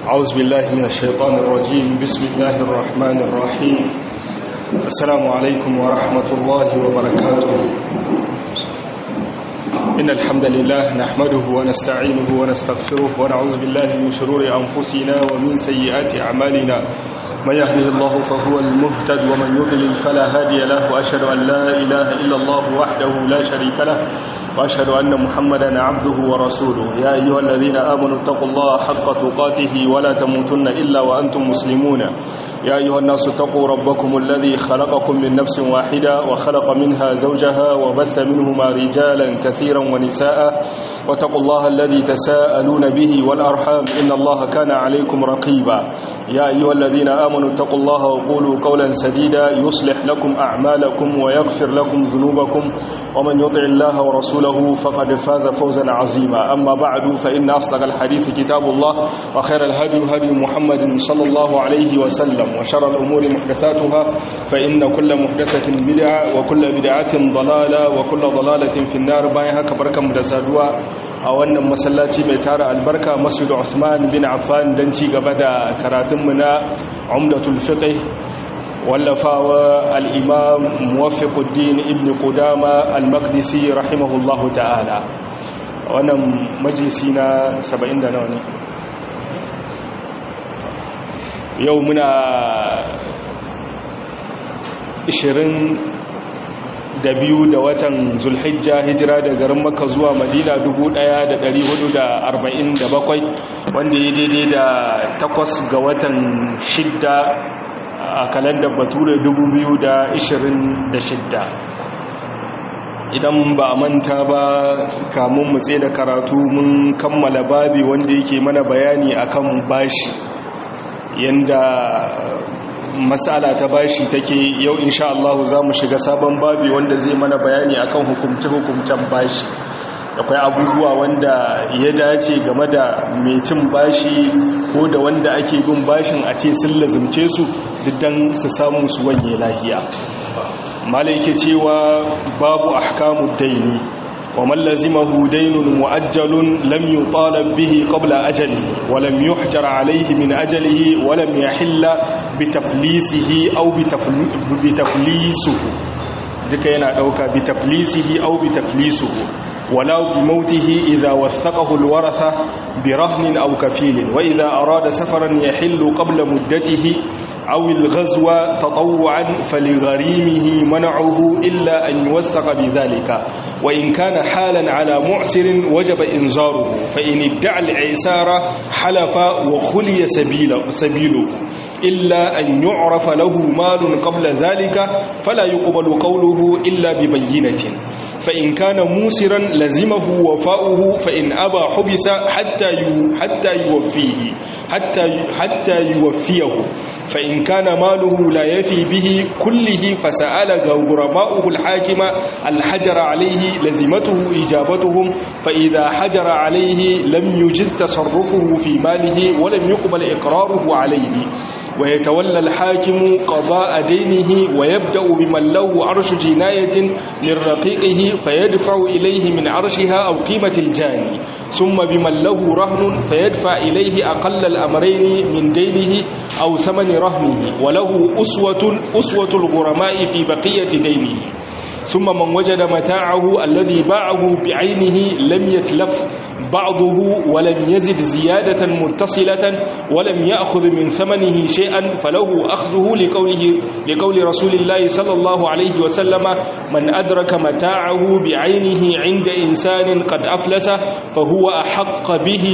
أعوذ بالله من الشيطان الرجيم. بسم الله الرحمن الرحيم. السلام عليكم ورحمة الله وبركاته. إن الحمد لله نحمده ونستعينه ونستغفره ونعوذ بالله من شرور أنفسنا ومن سيئات أعمالنا. من يهده الله فهو المهتد ومن يضلل فلا هادي له، وأشهد أن لا إله إلا الله وحده لا شريك له، وأشهد أن محمدا عبده ورسوله. يا أيها الذين آمنوا اتقوا الله حق تقاته ولا تموتن إلا وأنتم مسلمون. يا أيها الناس اتقوا ربكم الذي خلقكم من نفس واحدة وخلق منها زوجها وبث منهما رجالا كثيرا ونساء، واتقوا الله الذي تساءلون به والأرحام إن الله كان عليكم رقيبا. يا أيها الذين آمنوا اتقوا الله وقولوا قولا سديدا يصلح لكم أعمالكم ويغفر لكم ذنوبكم، ومن يطع الله ورسوله فقد فاز فوزا عظيما. أما بعد فإن أصدق الحديث كتاب الله، وخير الهدي هدي محمد صلى الله عليه وسلم، وشر الأمور محدثاتها فإن كل محدثة بدعة وكل بدعة ضلالة وكل ضلالة في النار. باين هكا بركة مدسادوا أولا مسلاتي بيتار البركة مسجد عثمان بن عفان دنتي قبدا كراتمنا عمدة الفقه واللفاوى الإمام موفق الدين ابن قدامة المقدسي رحمه الله تعالى. وانا مجلسنا 70 دنوني يومنا 22 da watan Zulhijja, hijira da garin Makka zuwa Madina 1447, wanda ya daidai da 8 ga watan 6 a kalandar Bature 2026. Idan ba a manta ba, kamun mu tsaye da karatu mun kammala babi wanda yake mana bayani akan bashi, yanda mas'ala ta bashi take. Yau insha Allah za mu shiga sabon babi wanda zai mana bayani akan hukumce-hukumcen bashi. Akwai abubuwa wanda ya dace game da mai cin bashi ko da wanda ake bin bashin a ce sun lazumce su diddan su samu su wanye lahiya. malai yake cewa babu ahkamud daini wa man lazimahu daynun muajjalun lam yutalab bihi qabla ajalihi wa lam yuhjar alayhi min ajalihi wa lam yahilla bi taflisihi aw bi taflisuhu. duka yana dauka bi taflisihi aw bi taflisuhu ولو بموته إذا وثقه الورثة برهن أو كفيل، وإذا أراد سفرا يحل قبل مدته أو الغزو تطوعا فلغريمه منعه إلا أن يوثق بذلك، وإن كان حالا على معسر وجب إنذاره، فإن ادعى العسار حلف وخلي سبيله إلا أن يعرف له مال قبل ذلك فلا يقبل قوله إلا ببينة، فإن كان موسرا لزمه وفاؤه، فإن أبى حبس حتى يوفيه، فإن كان ماله لا يفي به كله فسأل غرماؤه الحاكم الحجر عليه لزمته إجابتهم، فإذا حجر عليه لم يجز تصرفه في ماله ولم يقبل إقراره عليه، ويتولى الحاكم قضاء دينه ويبدأ بمن له عرش جناية للرقيقه فيدفع إليه من عرشها أو قيمة الجاني، ثم بمن له رهن فيدفع إليه أقل الأمرين من دينه أو ثمن رهنه، وله أسوة الغرماء في بقية دينه. ثم من وجد متاعه الذي باعه بعينه لم يتلف بعضه ولم يزد زيادة متصلة ولم يأخذ من ثمنه شيئا فله أخذه لقول رسول الله صلى الله عليه وسلم: من أدرك متاعه بعينه عند إنسان قد أفلس فهو أحق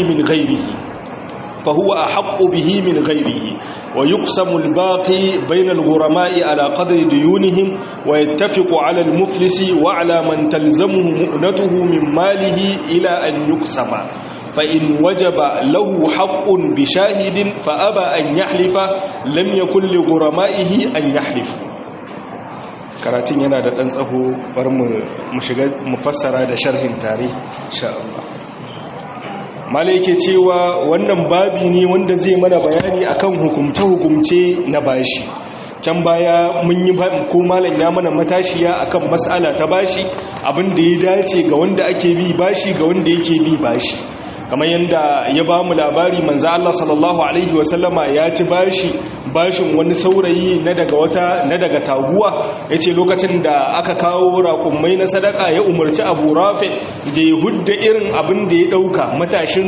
به من غيره، ويقسم الباقي بين الغرماء على قدر ديونهم، ويتفق على المفلس وعلى من تلزمه مؤنته من ماله إلى أن يقسم، فإن وجب له حق بشاهد فأبى أن يحلف لم يكن لغرمائه أن يحلف. karatun yana da ɗan tsaho, bar mu shiga mu fassara da sharhin tare insha Allah. malai yake cewa wannan babi ne wanda zai mana bayani akan hukumce-hukumce na bashi. can baya mun yi ko malam ya mana matashiya akan mas'ala ta bashi, abin da ya dace ga wanda ake bi bashi ga wanda yake bi bashi. kamar yanda ya ba mu labari manzo Allah sallallahu alaihi wasallama ya ci bashin wani saurayi na daga taguwa yace lokacin da aka kawo raƙummai na sadaka ya umarci Abu Rafi da ya hudda irin abin da ya dauka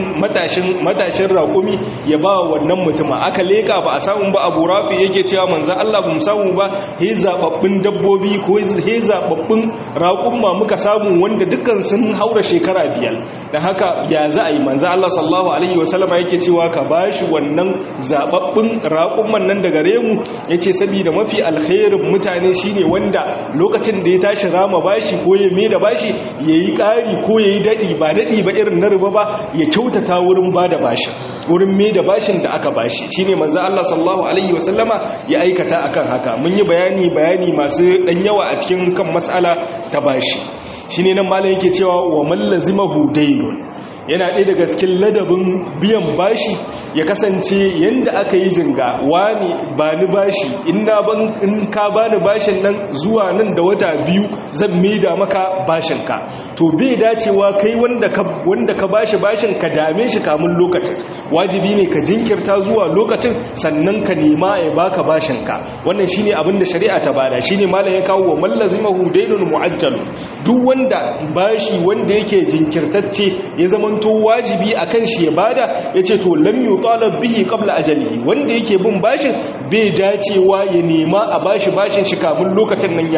matashin raƙumi ya ba wannan mutuma aka leka ba a samu ba. Abu Rafi yake cewa manzo Allah bamu samu ba, he zababbin dabbobi ko he zababbin raƙumma muka samu wanda dukkan sun haura shekara 5. dan haka ya za a yi manzo Allah sallallahu alaihi wasallama yake cewa ka bashi wannan zababbin raƙumman nan daga remu yace saboda mafi alkhairin mutane shine wanda lokacin da ya tashi rama bashi ko ya mai da bashi yayi ƙari ko yayi dadi ba irin na riba ba, ya kyautata wurin bada bashi, wurin mai da bashin da aka bashi. Shine manzo Allah sallallahu alaihi wasallama ya aikata akan haka. Mun yi bayani masu dan yawa a cikin kan mas'ala ta bashi. Shine nan malam yake cewa wa man lazimahu daynun, yana ɗaya daga cikin ladabin biyan bashi ya kasance yanda aka yi jinga, wani ba ni bashi, in ka ba ni bashin nan zuwa nan da wata 2 zan maida maka bashinka. To bai dacewa kai wanda ka bashi bashin ka dame shi kamun lokacin, wajibi ne ka jinkirta zuwa lokacin sannan ka nema ya baka bashinka. Wannan shine abin da shari'a ta bada. Shine malam ya kawo wa man lazimahu daynun mu'ajjal, duk wanda bashi wanda yake jinkirtacce ya zama to wajibi akan shi ya bada, yace to lam yutalab bihi qabla ajali, wanda yake bin bashin bai dacewa ya nema a bashi bashin shi kafin lokacin nan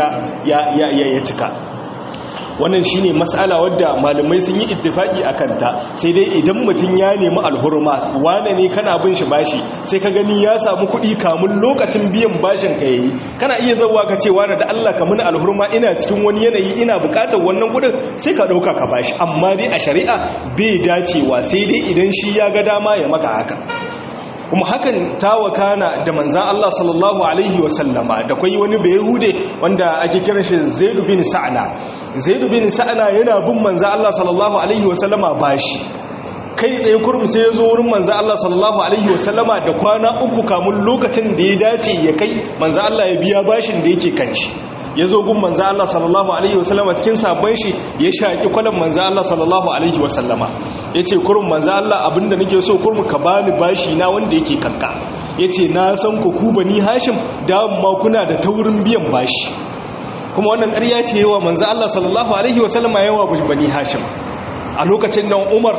ya cika. wannan shine mas'ala wadda malamai sun yi ittifaki akan ta. Sai dai idan mutum ya nemi alhurma, wane ne kana bin shi bashi sai ka gani ya samu kuɗi kamun lokacin biyan bashin ka yayi, kana iya zawa ka ce wane da Allah ka muni alhurma, ina cikin wani yanayi ina buƙatar wannan kuɗin, sai ka ɗauka ka bashi. Amma dai a shari'a bai dacewa, sai dai idan shi ya ga dama ya maka haka. Kuma hakan ta wakana da manzan Allah sallallahu alaihi wasallama. Da kwai wani bayahude wanda ake kiran shi Zaid bin Sa'ana yana bin manzan Allah sallallahu alaihi wasallama bashi. Kai tsaye kurum sai ya zo wurin manzan Allah sallallahu alaihi wasallama da kwana 3 kamun lokacin da ya dace ya kai manzan Allah ya biya bashin da yake kan shi. Ya zo gun manzan Allah sallallahu alaihi wasallama cikin sabon shi ya shaƙi kwanan manzan Allah sallallahu alaihi wasallama. Ya ce kurum manzan Allah abinda nake so kurum ka bani bashi na wanda yake kanka. Ya ce na san ku Bani Hashim dama kuna da taurin biyan bashi. Kuma wannan ƙarya ce yawa manzan Allah sallallahu alaihi wasallama yawa Bani Hashim. A lokacin nan Umar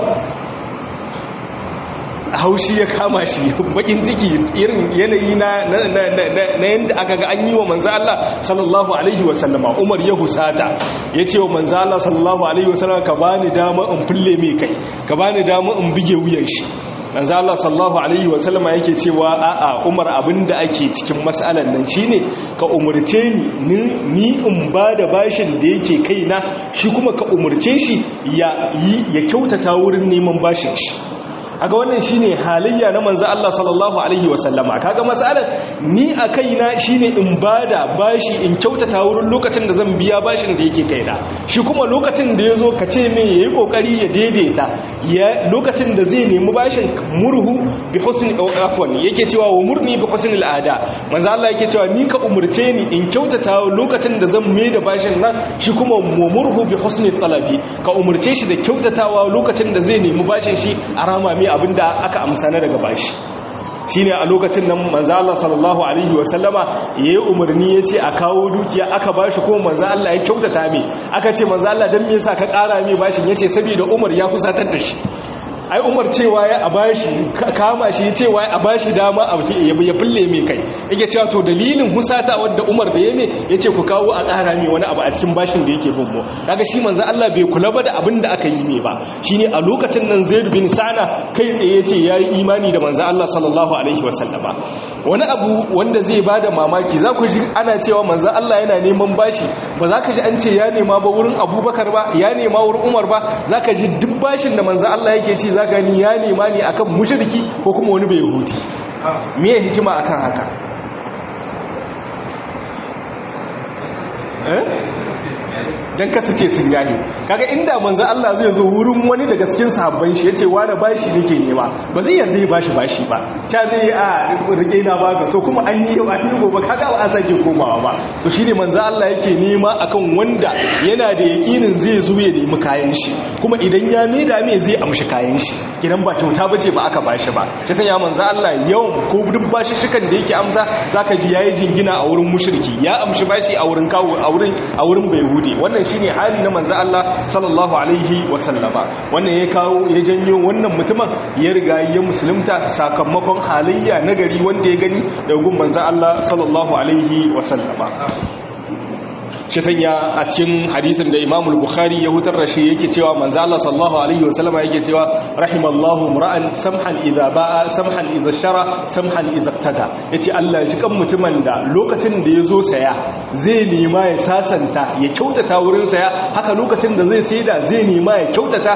haushi ya kama shi, bakin ciki, irin yanayi na yanda aka ga an yi wa manzo Allah sallallahu alaihi wasallama. Umar ya husata ya ce wa manzo Allah sallallahu alaihi wasallama ka bani dama in fulle mai kai, ka bani dama in bige wuyan shi. manzo Allah sallallahu alaihi wasallama yake cewa a'a Umar, abinda ake cikin mas'alan nan shine ka umurce ni in bada bashin da yake kaina, shi kuma ka umurce shi ya kyautata wurin neman bashin shi. aga wannan shine halayya na manzo Allah sallallahu alaihi wasallama. kaga masalan ni a kaina shine in bada bashi in kyautata wurin lokacin da zan biya bashin da yake kaina, shi kuma lokacin da yazo ka ce me yayi kokari ya daidaita, lokacin da zai nemi bashin murhu bi husni afwan, yake cewa wa murni bi husni al'ada. manzo Allah yake cewa ni ka umurce ni in kyautata lokacin da zan mai da bashin nan, shi kuma murhu bi husni talabi, ka umurce shi da kyautatawa lokacin da zai nemi bashin shi a rama mai abinda aka amsa na daga bashi. shine a lokacin nan manzo Allah sallallahu alaihi wasallama yayi umarni yace a kawo dukiya aka bashi, ko manzo Allah ya kyautata mai. aka ce manzo Allah dan me yasa ka ƙara mai bashin, yace saboda Umar ya kusatar da shi. ai Umar cewa ya abashi kama shi cewa ya abashi dama ya fulle mai kai, yake cewa to dalilin husata wanda Umar da yame yace ku kawo a ƙara mai wani abu a cikin bashin da yake bin mu. kaga shi manzo Allah bai kula ba da abin da aka yi mai ba. shine a lokacin nan Zaid bin Sa'na kai tsaye yace yayi imani da manzo Allah sallallahu alaihi wasallama. wani abu wanda zai bada mamaki, za ku ji ana cewa manzo Allah yana neman bashi, ba za ka ji an ce ya nema ba wurin Abubakar ba, ya nema wurin Umar ba, za ka ji duk bashin da manzo Allah yake ci gani ya nema ne akan mushriki ko kuma wani bai huti. me hikima akan haka? dan kasace sun yayi. kaga inda manzo Allah zai zo wurin wani daga cikin sahabban shi yace wani bashi nake nema, ba zai yarda ya bashi ba, ta zai a rike na baka, to kuma an yi ba ni gobe kaga ba a sake komawa ba. to shine manzo Allah yake nema akan wanda yana da yakinin zai zo ya nemi kayan shi, kuma idan ya maida me zai amshi kayan shi. gidan ba kyauta bace ba aka bashi ba shi sanya manzo Allah yawan ko duk bashi shikan da yake amsa zaka ji yayi jingina a wurin mushriki ya amshi bashi a wurin kawo a wurin bayhudi wannan shine hali na manzo Allah sallallahu alaihi wasallama wannan ya kawo ya janyo wannan mutumin ya riga ya musulunta sakamakon halayya nagari wanda ya gani da gun manzo Allah sallallahu alaihi wasallama shi sanya a cikin hadisin da Imam al-Bukhari ya hutar da shi yake cewa manzo Allah sallallahu alaihi wasallama yake cewa rahimallahu mura'an samhan idza ba'a samhan idza shara samhan idza tada yace Allah ya kan mutumin da lokacin da yazo saya zai nema ya sasanta ya kyautata wurin saya haka lokacin da zai saida zai nema ya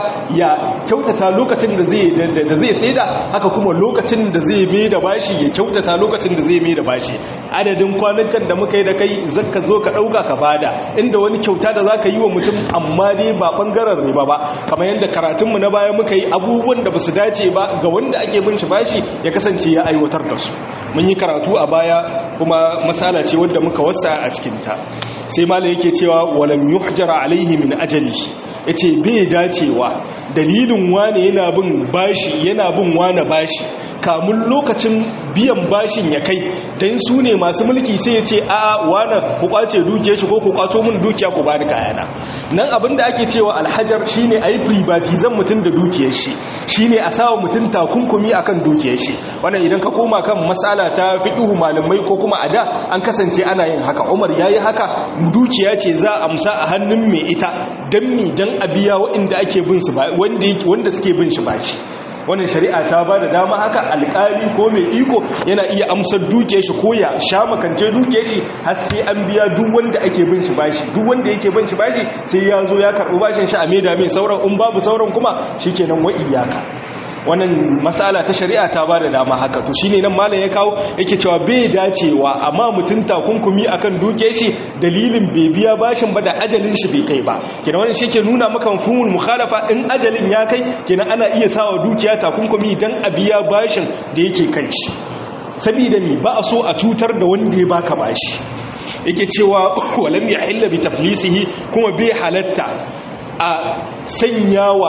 kyautata lokacin da zai saida haka kuma lokacin da zai mai da bashi ya kyautata lokacin da zai mai da bashi adadin kwanukan da muka yi da kai zakka zo ka dauka ka bada inda wani kyauta da zaka yi wa mutum amma dai ba bangaren riba ba kamar yadda karatunmu na baya muka yi abubuwan da basu dace ba ga wanda ake bin shi bashi ya kasance ya aiwatar da su mun yi karatu a baya kuma masala ce wadda muka wasa a cikinta sai malai yake cewa walam yuhjara alaihi min ajali yace bai dacewa dalilin wane yana bin wane bashi kamun lokacin biyan bashin ya kai dan su ne masu mulki sai ya ce a'a wane ku kwace dukiyar shi ko ku kwato min dukiya ku bani kayana nan abinda ake cewa alhajar shine ayi privatizan mutun da dukiyar shi shine a sawa mutun takunkumi akan dukiyar shi wannan idan ka koma kan mas'ala ta fiqhu malamai ko kuma ada an kasance ana yin haka Umar yayi haka dukiya ce za a amsa a hannun mai ita dan a biya waɗanda ake bin su wanda suke bin shi bashi wannan shari'a ta ba da dama haka alƙali ko mai iko yana iya amsar duke shi ko ya sha makance duke shi har sai an biya duk wanda ake bin shi bashi duk wanda yake bin shi bashi sai ya zo ya karɓi bashin shi a maida mai sauran in babu sauran kuma shikenan wa iyaka wannan masala ta shari'a ta ba da dama haka to shine nan malam ya kawo yake cewa bai dacewa amma mutun takunkumi akan duke shi dalilin bai biya bashin ba da ajalin shi bai kai ba kenan wannan shi ke nuna maka mafhumul mukhalafa in ajalin ya kai kenan ana iya sawa dukiya takunkumi dan a biya bashin da yake kan shi saboda ni ba a so a cutar da wanda ya baka bashi yake cewa walam yahilla bi taflisihi kuma bai halatta a sanyawa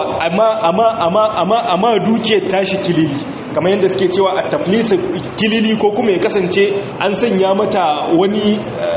amma dukiyar tashi kilili kamar yadda suke cewa a taflisi kilili ko kuma ya kasance an sanya mata wani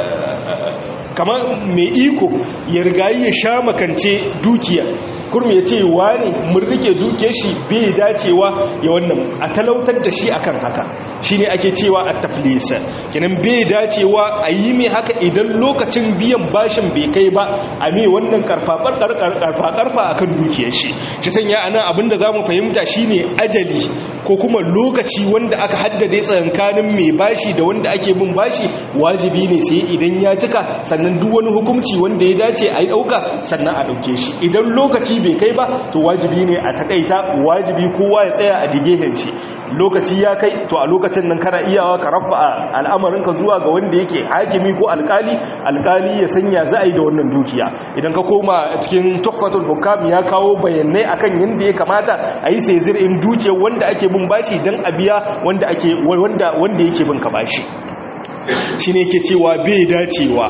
kamar mai iko ya rigayi ya sha makance dukiya kurmi ya ce wani mun rike dukiyar shi bai dacewa ya wannan a talautar da shi akan haka shine ake cewa at-taflis kenan bai dacewa a yi mai haka idan lokacin biyan bashin bai kai ba a mai wannan karfa akan dukiyar shi sanya anan abinda zamu fahimta shine ajali ko kuma lokaci wanda aka haddade tsakankanin mai bashi da wanda ake bin bashi wajibi ne sai idan ya cika sannan duk wani hukunci wanda ya dace a yi dauka sannan a dauke shi idan lokaci bai kai ba to wajibi ne a takaita wajibi kowa ya tsaya a digehen shi lokaci ya kai to a lokacin nan kana iyawa ka rafa al'amarinka zuwa ga wanda yake hakimi ko alkali ya sanya za a yi da wannan dukiya idan ka koma cikin tuhfatul hukam ya kawo bayanai akan yadda ya kamata a yi sai zir'in dukiyar wanda ake bin bashi dan a biya wanda yake bin ka bashi shine yake cewa bai dacewa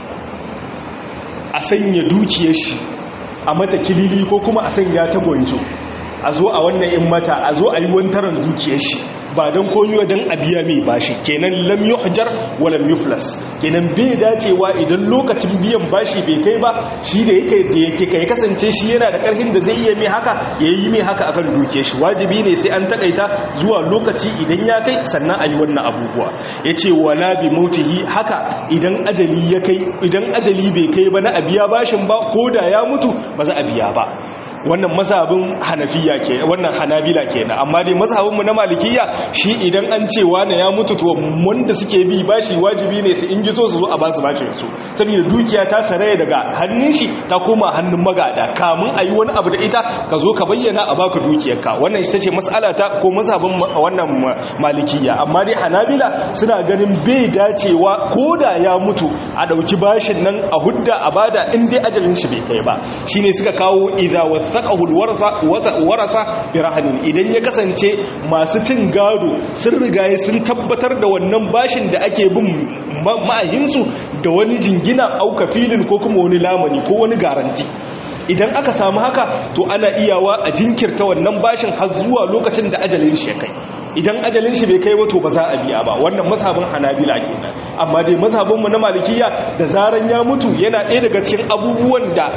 a sanya dukiyar shi a mata kilili ko kuma a sanya ta gwanjo a zo a wannan in mata a zo a yi wantaran dukiyar shi ba don komiwa don a biya mai bashi kenan lam yuhjar wa lam yuflas kenan bai dacewa idan lokacin biyan bashi bai kai ba shi da yake kai kasance shi yana da karfin da zai iya mai haka yayi mai haka akan dukiyar shi wajibi ne sai an takaita zuwa lokaci idan ya kai sannan ayi wannan abubuwa yace wala bi mautihi haka idan ajali ya kai idan ajali bai kai ba na a biya bashin ba koda ya mutu ba za a biya ba wannan mazhabin hanafiya ke wannan hanabila kenan amma dai mazhabin mu na malikiya shi idan an ce wani ya mutu to wanda suke bi bashi wajibi ne su in gizo su zo a basu bashin su saboda dukiya ta saraya daga hannun shi ta koma hannun magada kamun ayi wani abu da ita ka zo ka bayyana a baka dukiyarka wannan ita ce mas'ala ta ko mazhabin wannan malikiya amma dai hanabila suna ganin bai dacewa koda ya mutu a dauki bashin nan a hudda a bada in dai ajalin shi bai kai ba shine suka kawo idza wathaqahu alwarasa birahanin idan ya kasance masu cin gado sun rigaye sun tabbatar da wannan bashin da ake bin ma'ahinsu da wani jingina auka filin ko kuma wani lamani ko wani garanti idan aka samu haka to ana iyawa a jinkirta wannan bashin har zuwa lokacin da ajalin shi ya kai. Idan ajalin shi bai kai ba to ba za a biya ba. Wannan mazhabin Hanabila kenan. Amma dai mazhabin mu na Malikiya da zaran ya mutu yana ɗaya daga cikin abubuwan da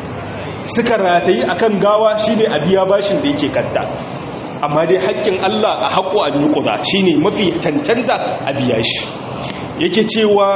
suka ratayi akan gawa shine a biya bashin da yake kanta. Amma dai haƙƙin Allah a haƙo a nukuza shine mafi cancanta a biya shi. Yake cewa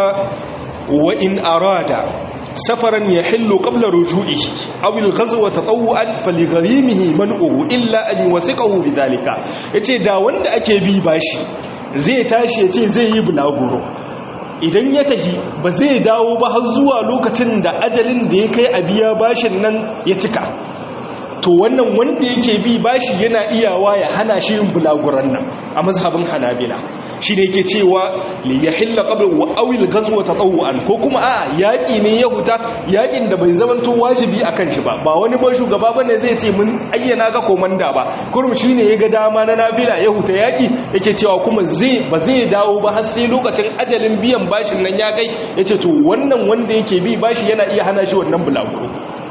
wa in arada safaran yahillu qabla ruju'ihi aw al-ghazwa tatawwan faligharimihi man'uhu illa an yuwasiqahu bidhalika. Yace da wanda ake bi bashi zai tashi yace zai yi bulaguro, idan ya tafi ba zai dawo ba har zuwa lokacin da ajalin da ya kai a biya bashin nan ya cika, to wannan wanda yake bi bashi yana iyawa ya hana shi yin bulaguran nan a mazhabin Hanabila. Shi ne yake cewa li yahilla qabla wa awil ghazwa tatawwan, ko kuma a yaki ne ya huta, yakin da bai zamanto wajibi akan shi ba wani ba shugaba bane zai ce mun ayyana ka komanda ba, kurum shine ya ga dama na nafila ya huta yaki, yake cewa kuma ba zai dawo ba har sai lokacin ajalin biyan bashin nan ya kai. Yace to wannan wanda yake bi bashi yana iya hana shi wannan bulaguro.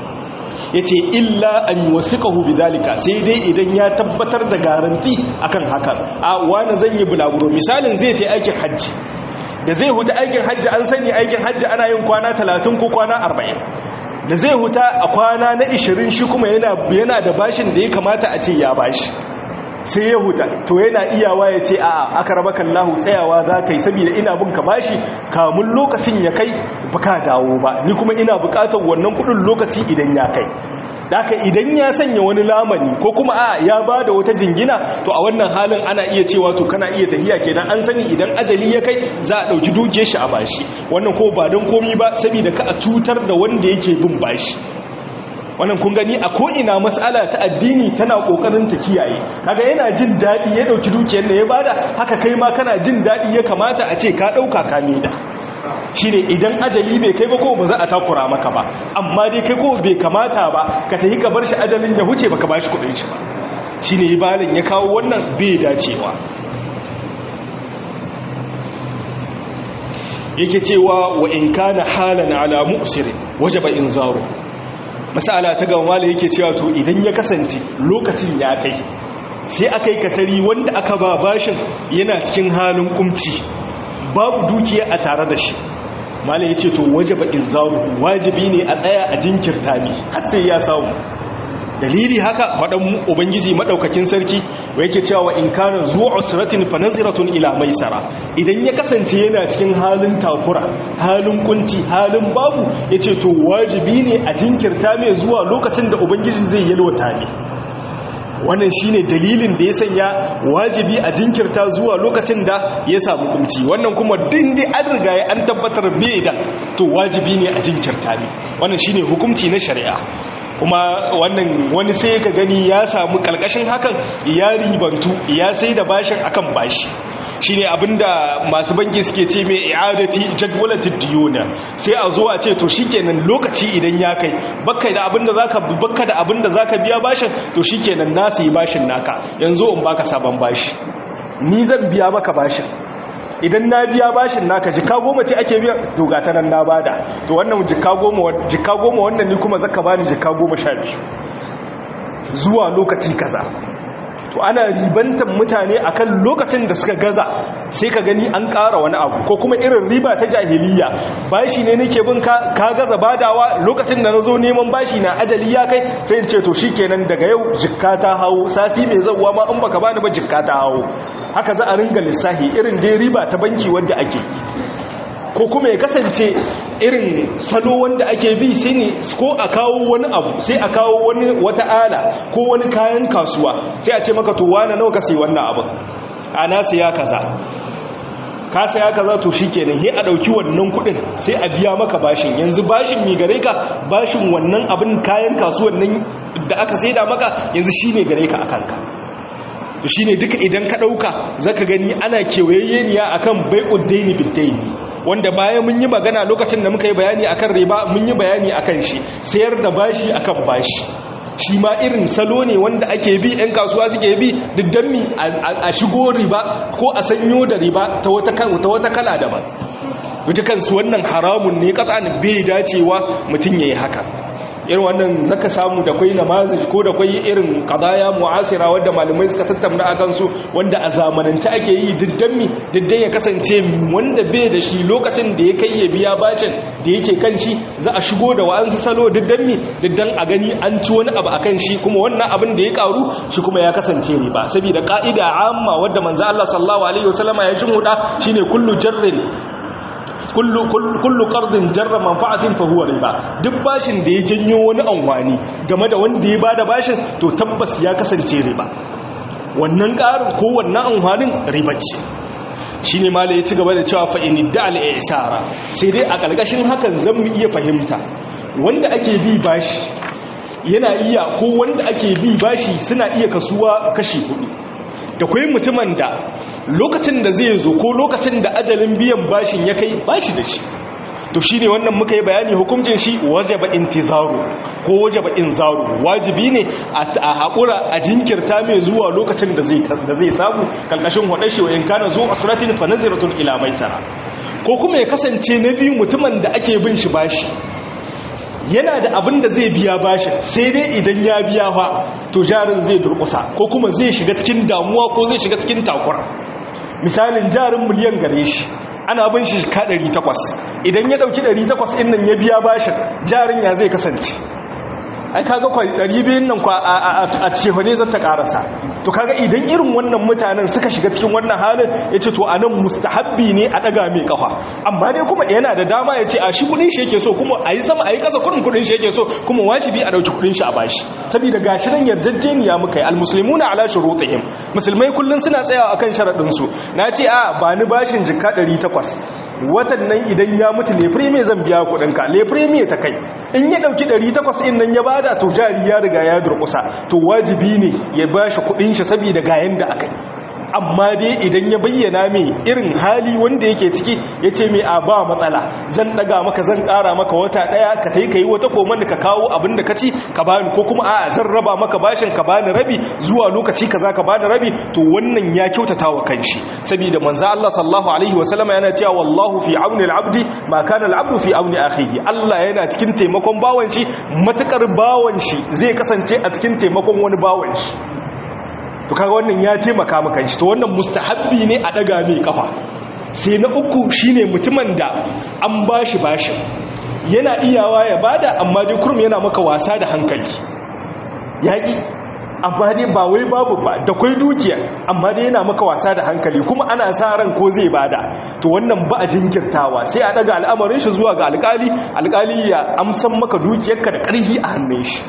Yace illa an yuwasiqahu bidalika, sai dai idan ya tabbatar da garanti akan hakan. A wani zan yi bulaguro, misalin zai ta aikin hajji, da zai huta aikin hajji an sani aikin hajji ana yin kwana 30 ko kwana 40, da zai huta a kwana na 20 shi kuma yana da bashin da ya kamata a ce ya bashi, sai ya huta to yana iyawa ya ce a aka raba kallahu tsayawa za ka yi saboda ina bin ka bashi kamun lokacin ya kai baka dawo ba, ni kuma ina bukatar wannan kudin lokaci idan ya kai. Daka idan ya sanya wani lamani ko kuma ya bada wata jingina, to a wannan halin ana iya cewa to kana iya tahiya kenan, an sani idan ajali ya kai za a dauki dukiyar shi a bashi. Wannan ko ba don komi ba saboda ka a cutar da wanda yake bin bashi. Wannan kun gani a ko'ina mas'ala ta addini tana kokarin ta kiyaye. Kaga yana jin dadi ya dauki dukiyar da ya bada, haka kai ma kana jin dadi ya kamata a ce ka dauka ka da. Shine idan ajali bai kai ba ko ba za a takura maka ba, amma dai kai ko bai kamata ba ka tafi ka bar shi ajalin ya huce baka bashi kudin shi ba. Shine ibalin ya kawo wannan bai dacewa. Yake cewa wa in kana halan ala mu'sirin wajaba inzaru. Masala ta gaba mala yake cewa to idan ya kasance lokacin ya kai sai akai katari wanda aka ba bashin yana cikin halin kumci, babu dukiya a tare da shi, mala yace to wajaba inzaru, wajibi ne a tsaya a jinkirta mi har sai ya samu. Dalili haka faɗan ubangiji madaukakin sarki wa yake cewa wa in kana zu usratin fa naziratun ila maisara, idan ya kasance yana cikin halin takura, halin kunci, halin babu, yace to wajibi ne a jinkirta mai zuwa lokacin da ubangiji zai yalwata ne. Wannan shine dalilin da ya sanya wajibi a jinkirta zuwa lokacin da ya samu kunci. Wannan kuma dindi an riga an tabbatar bai da, to wajibi ne a jinkirta ne. Wannan shine hukunci na shari'a. Kuma wannan wani sai ka gani ya samu kalkashin hakan ya ribantu, ya sai da bashin akan bashi. Shine abinda masu banki suke ce mai i'adati jadwalatid diyuna, sai a zo a ce to shikenan lokaci idan ya kai bakka da abinda zaka biya bashin, to shikenan na sai bashin naka, yanzu in baka sabon bashi, ni zan biya maka bashin. Idan na biya bashin naka jika 10 ce ake biya, to ga ta nan na bada, to wannan jika 10 wannan ni kuma zaka bani jika 12 zuwa lokaci kaza. To ana ribantan mutane akan lokacin da suka gaza, sai ka gani an ƙara wani abu, ko kuma irin riba ta jahiliya, bashi ne nake bin ka gaza badawa, lokacin da nazo neman bashi na ajali ya kai, sai in ce to shikenan daga yau jikka ta hawo, sati mai zawwa ma in baka bani ba jikka ta hawo. Haka za a ringa lissahi irin dai riba ta banki wanda ake. Ko kuma ya kasance irin salo wanda ake bi sai ne ko a kawo wani abu, sai a kawo wata ala ko wani kayan kasuwa, sai a ce maka to wani nawa ka sai wannan abin, ana saya kaza, ka saya kaza, to shikenan sai a dauki wannan kudin sai a biya maka bashin. Yanzu bashin mi gare ka, bashin wannan abin kayan kasuwan nan da aka saida maka yanzu shine gare ka akan ka. To shine duka idan ka dauka zaka gani ana kewayeniya akan bai'ud daini bid-daini, wanda bayan mun yi magana lokacin da muka yi bayani akan riba, mun yi bayani akan shi, sayar da bashi akan bashi. Shi ma irin salo ne wanda ake bi, ɗan kasuwa suke bi diddan mi a shigo riba ko a sanyo da riba ta wata kala daban. Dukansu wannan haramun ne, katsan bai dacewa mutum yayi haka. irin wannan zaka samu da kwai namazi ko da kwai irin qadaya mu'asira wanda malamai suka tattauna akan su wanda a zamanance ake yi diddan ya kasance wanda bai da shi lokacin da ya kai ya biya bashin da yake kan shi za a shigo da wa'ansu salo diddan a gani an ci wani abu akan shi kuma wannan abin da ya karu shi kuma ya kasance riba saboda ka'ida amma wadda manzo Allah sallallahu alaihi wasallama ya shinhuda shine kullu jarrin kullu qardin jarra manfa'atin fa huwa riba duk bashin da ya janyo wani anwani game da wanda ya bada bashin to tabbas ya kasance riba wannan karin ko wannan anwanin riba ce shine mala ya ci gaba da cewa fa inidda al-i'sara sai dai a kalkashin hakan zan mu iya fahimta wanda ake bi bashi yana iya ko wanda ake bi bashi suna iya kasuwa kashi hudu da kwai mutumin da lokacin da zai zo ko lokacin da ajalin biyan bashin ya kai bashi da shi to shine wannan muka yi bayani hukuncin shi wajaba intizaru ko wajaba inzaru wajibi ne a haƙura a jinkirta mai zuwa lokacin da zai samu kalkashin wadashi wa in kana zo asratin fa naziratun ila maisara ko kuma ya kasance na biyu mutumin da ake bin shi bashi yana da abin da zai biya bashin sai dai idan ya biya fa to jarin zai durkusa ko kuma zai shiga cikin damuwa ko zai shiga cikin takura misalin jarin miliyan gare shi ana bin shi ka 800 idan ya dauki 800 din nan ya biya bashin jarin ya zai kasance ai kaga kwa 200 nan kwa a cefa ne zan ta karasa to kaga idan irin wannan mutanen suka shiga cikin wannan halin yace to anan mustahabbi ne a daga mai kafa amma dai kuma yana da dama yace a shi kudin shi yake so kuma ayi sama ayi kasa kudin shi yake so kuma wajibi a dauki kudin shi a bashi saboda gashi nan yarjejeniya muka yi almuslimuna ala shurutihim musulmai kullun suna tsayawa akan sharadin su nace a ba ni bashin jikka 800 watan nan idan ya mutu lefreme zan biya kudinka lefreme ta kai in ya dauki 800 in nan ya bada to jari ya riga ya durkusa to wajibi ne ya bashi kudin shi saboda ga yanda akai amma dai idan ya bayyana mai irin hali wanda yake ciki ya ce mai a ba matsala zan daga maka zan kara maka wata daya ka ta yi ka yi wata koman da ka kawo abin da ka ci ka bani ko kuma a zan raba maka bashin ka bani rabi zuwa lokaci kaza ka bani rabi to wannan ya kyautata wa kanshi saboda manzo Allah sallallahu alaihi wasallam yana cewa wallahu fi auni al-abdi ma kana al-abdu fi auni akhihi Allah yana cikin taimakon bawan shi matakar bawan shi zai kasance a cikin taimakon wani bawan shi to kaga wannan ya taimaka maka shi to wannan mustahabbi ne a daga mai kafa sai na uku shine mutumin da an bashi bashin yana iyawa ya bada amma dai kurum yana maka wasa da hankali yaki amma dai ba wai babu ba da kai dukiya amma dai yana maka wasa da hankali kuma ana sa ran ko zai bada to wannan ba a jinkirtawa sai a daga al'amarin shi zuwa ga alƙali ya amsan maka dukiyarka da ƙarfi a hannun shi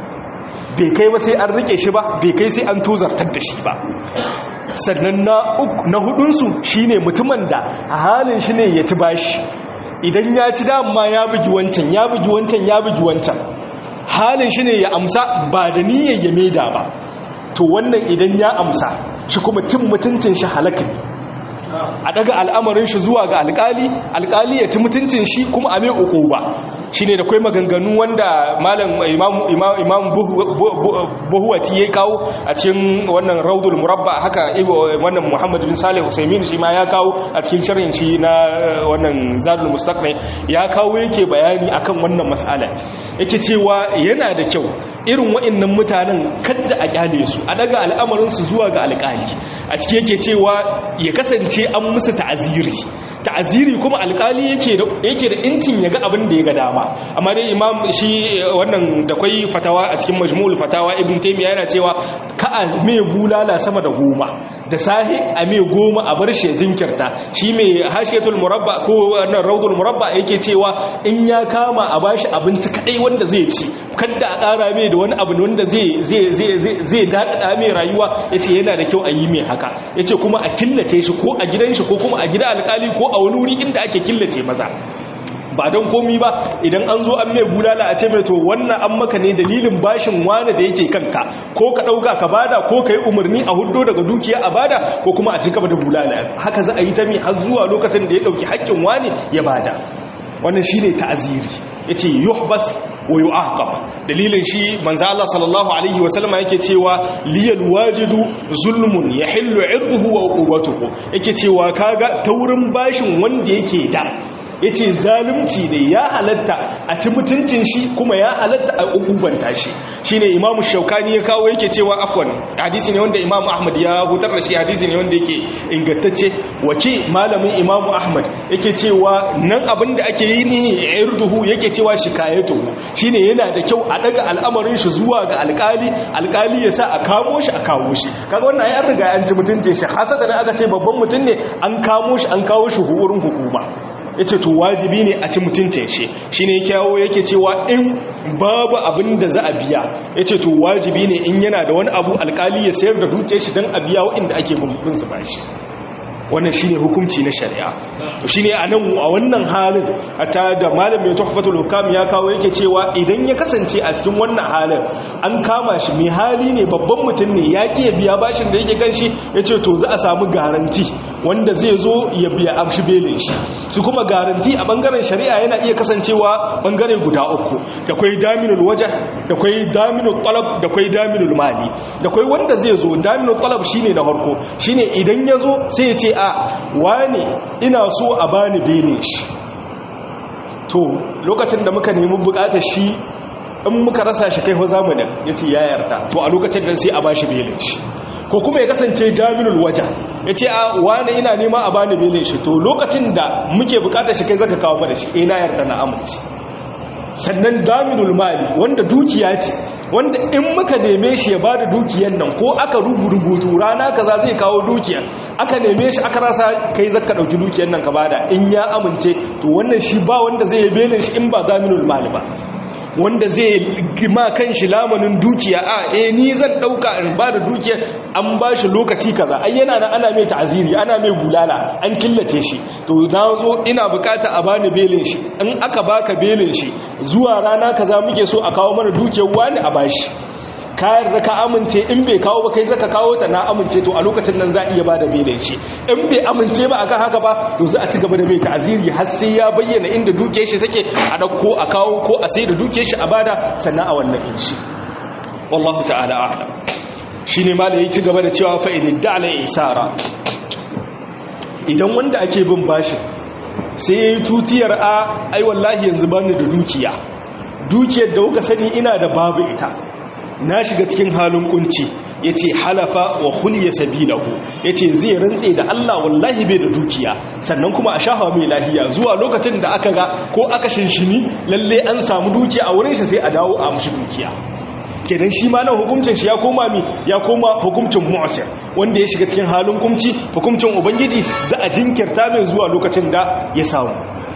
bai kai ba sai an rike shi ba bai kai sai an tozartar da shi ba sannan na hudunsu shine mutumin da a halin shi ne ya ci bashi idan ya ci dama ya bugi wancan ya bugi wancan ya bugi wancan halin shi ne ya amsa ba da niyyar ya maida ba to wannan idan ya amsa shi kuma cin mutuncin shi halaka a daga al'amarin shi zuwa ga alƙali ya ci mutuncin shi kuma a mai uquba shine da kai maganganu wanda malam imam buhuwati ya kawo a cikin wannan raudul murabba haka wannan muhammad bin salih usaimin shi ma ya kawo a cikin sharhin shi na wannan zadul mustaqni ya kawo yake bayani akan wannan mas'ala yake cewa yana da kyau irin wa'annan mutanen kada a kyale su a daga al'amarin su zuwa ga alƙali a ciki yake cewa ya kasance an musu ta'aziri kuma alƙali yake da incin ya ga abin da ya ga dama amma dai imam shi wannan da kwai fatawa a cikin majmu'ul fatawa ibn taymiya yana cewa ka a mai bulala sama da 10 da sahi a mai 10 a bar shi ya jinkirta shi mai hashiyatul murabba ko wannan raudul murabba yake cewa in ya kama a bashi abinci kadai wanda zai ci kada a ƙara mai da wani abu wanda zai daɗaɗa mai rayuwa yace yana da kyau a yi mai haka yace kuma a killace shi ko a gidan shi ko kuma a gidan alƙali ko a wani wuri inda ake killace maza ba don komi ba idan an zo an mai bulala a ce mai to wannan an maka ne dalilin bashin wani da yake kanka ko ka ɗauka ka bada ko ka yi umarni a hudu daga dukiya a bada ko kuma a cika da bulala haka za a yi ta mai har zuwa lokacin da ya ɗauki haƙƙin wani ya bada wannan shi ne ta'aziri ya ce yuhbas wa yu'aqab dalilin shi manzo Allah sallallahu alaihi wasallama yake cewa liyal wajidu zulmun yahillu irduhu wa uqubatuhu yake cewa kaga taurin bashin wanda yake da yace zalunci ne ya halatta a ci mutuncin shi kuma ya halatta a ubanta shi shine Imam Shaukani ya kawo yake cewa afwan hadisi ne wanda Imam Ahmad ya hutar da shi hadisi ne wanda yake ingantacce waki malamin Imam Ahmad yake cewa nan abinda ake yi ne irduhu yake cewa shikayatu shine yana da kyau a daga al'amarin shi zuwa ga alkali ya sa a kamo shi a kawo shi kaga wannan ai an riga an ci mutuncin shi hasata da aka ce babban mutum ne an kamo shi an kawo shi wurin hukuma yace to wajibi ne a ci mutuncin shi shine yake cewa in babu abin da za a biya yace to wajibi ne in yana da wani abu alkali ya sayar da dukiyar shi dan a biya waɗanda ake bin su bashi wannan shine hukunci na shari'a shine anan a wannan halin ata da malamin tuhfatul hukam ya kawo yake cewa idan ya kasance a cikin wannan halin an kama shi mai hali ne babban mutum ne ya ki biya bashin da yake kanshi yace to za a samu garanti wanda zai zo ya biya amshi belin shi su kuma garanti a bangaren shari'a yana iya kasancewa bangare guda uku da kai daminul wajh da kai daminul talab da kai daminul mali da kai wanda zai zo daminul talab shine da farko shine idan ya zo sai ya ce a wani ina so a bani belin shi to lokacin da muka nemi bukatar shi in muka rasa shi kai fa zamanin yace ya yarda to a lokacin nan sai a bashi belin shi ko kuma ya kasance daminul waja yace a wani ina nema a bani belin shi to lokacin da muke bukatar shi kai zaka kawo mana shi ina yarda na amince sannan daminul mali wanda dukiya ce wanda in muka neme shi ya bada dukiyan nan ko aka rubutu rana kaza zai kawo dukiya aka neme shi aka rasa kai zaka dauki dukiyan nan ka bada in ya amince to wannan shi ba wanda zai belin shi in ba zaminul mali ba wanda zai gima kan shi lamanin dukiya ni zan dauka in bada dukiya an bashi lokaci kaza ai yana nan ana mai ta'aziri ana mai bulala an killace shi to nazo ina bukata a bani belin shi in aka baka belin shi zuwa rana kaza muke so a kawo mana dukiyar wani a bashi kayar da ka amince in bai kawo ba kai zaka kawo ta na amince to a lokacin nan za a iya bada belin shi in bai amince ba akan haka ba to za a ci gaba da mai ta'aziri har sai ya bayyana inda dukiyar shi take a dauko a kawo ko a sai da dukiyar shi a bada sannan a wannan in shi wallahu ta'ala a'lam shine ma da yake ci gaba da cewa fa in da'ala isara idan wanda ake bin bashi sai yayi tutiyar ai wallahi yanzu bani da dukiyar da kuka sani ina da babu ita na shiga cikin halin kunci yace halafa wa khuliya sabilahu yace zai rantse da Allah wallahi bai da dukiya sannan kuma a shafa mai lahiya zuwa lokacin da aka ga ko aka shinshini lalle an samu dukiya a wurin shi sai a dawo a mishi dukiya kenan shi ma nan hukuncin shi ya koma hukuncin mu'sir wanda ya shiga cikin halin kunci hukuncin ubangiji za a jinkirta mai zuwa lokacin da ya samu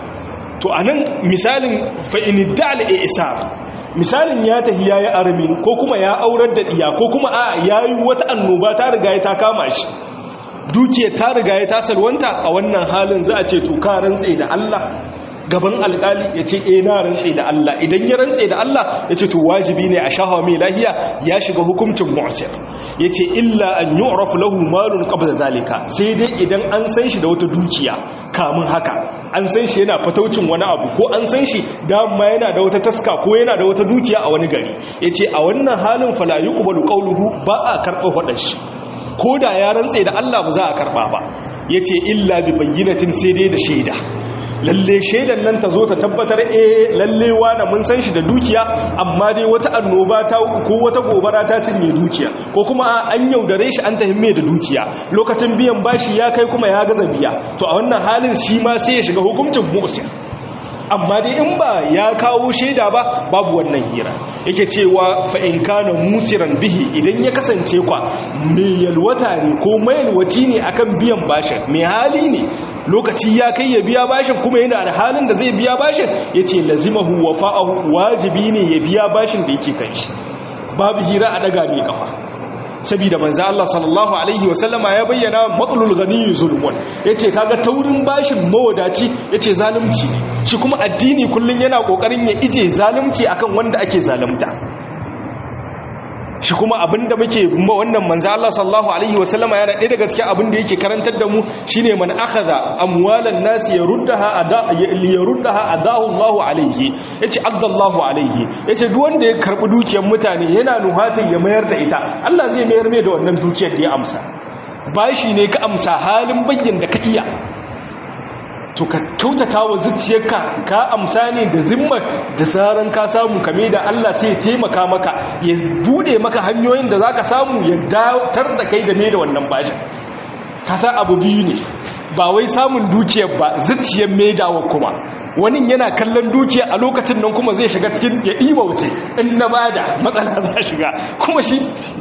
to anan misalin fa in da'al isar misalin ya tafi yayi armi ko kuma ya aurar da diya ko kuma yayi wata annoba ta riga ta kama shi dukiyar ta riga ta salwanta a wannan halin za a ce to ka rantse da Allah gaban alƙali ya ce na rantse da Allah idan ya rantse da Allah ya ce to wajibi ne a shahawa mai lahiya ya shiga hukuncin mu'sir ya ce illa an yu'rafu lahu malun qabla zalika sai dai idan an san shi da wata dukiya kamun haka an san shi yana fataucin wani abu ko an san shi dama yana da wata taska ko yana da wata dukiya a wani gari ya ce a wannan halin fala yuqbalu qawluhu ba a karɓa faɗar shi ko da ya rantse da Allah ba za a karɓa ba ya ce illa bi bayyinatin sai dai da shaida lalle shaidan nan ta zo ta tabbatar lalle wani mun san shi da dukiya amma dai wata annoba ta ko wata gobara ta cinye dukiya ko kuma an yaudare shi an tahimme da dukiya lokacin biyan bashi ya kai kuma ya gaza biya to a wannan halin shi ma sai ya shiga hukuncin mu'sir amma dai in ba ya kawo shaida ba babu wannan hira yake cewa fa in kana musiran bihi idan ya kasance kwa mai yalwata ne ko mai yalwaci ne akan biyan bashin mai hali ne lokaci ya kai ya biya bashin kuma yana da halin da zai biya bashin yace lazimahu wafa'ahu wajibi ne ya biya bashin da yake kan shi babu hira a daga mai kafa saboda manzo Allah sallallahu alaihi wasallama ya bayyana maqlul ghani zulmun yace kaga taurin bashin mawadaci yace zalunci ne shi kuma addini kullun yana kokarin ya ije zalunci akan wanda ake zalunta shi kuma abinda muke wannan manzo Allah sallallahu alaihi wasallama yana ɗaya daga cikin abinda yake karantar da mu shine man akhadha amwalan nas yaruddaha adahu Allahu alaihi yace addallahu alaihi yace duk wanda ya karbi dukiyar mutane yana nuhatin ya mayar da ita Allah zai mayar mai da wannan dukiyar da ya amsa bashi ne ka amsa halin bayyin da ka iya to ka kyautata wa zuciyarka ka amsa ne da zimmar da zaran ka samu kame da Allah sai ya taimaka maka ya bude maka hanyoyin da zaka samu ya datar da kai game da wannan bashin ka sa abu biyu ne ba wai samun dukiyar ba zuciyar maidawa kuma wani yana kallon dukiya a lokacin nan kuma zai shiga cikin ya ɗiba wuce in na bada matsala za shiga kuma shi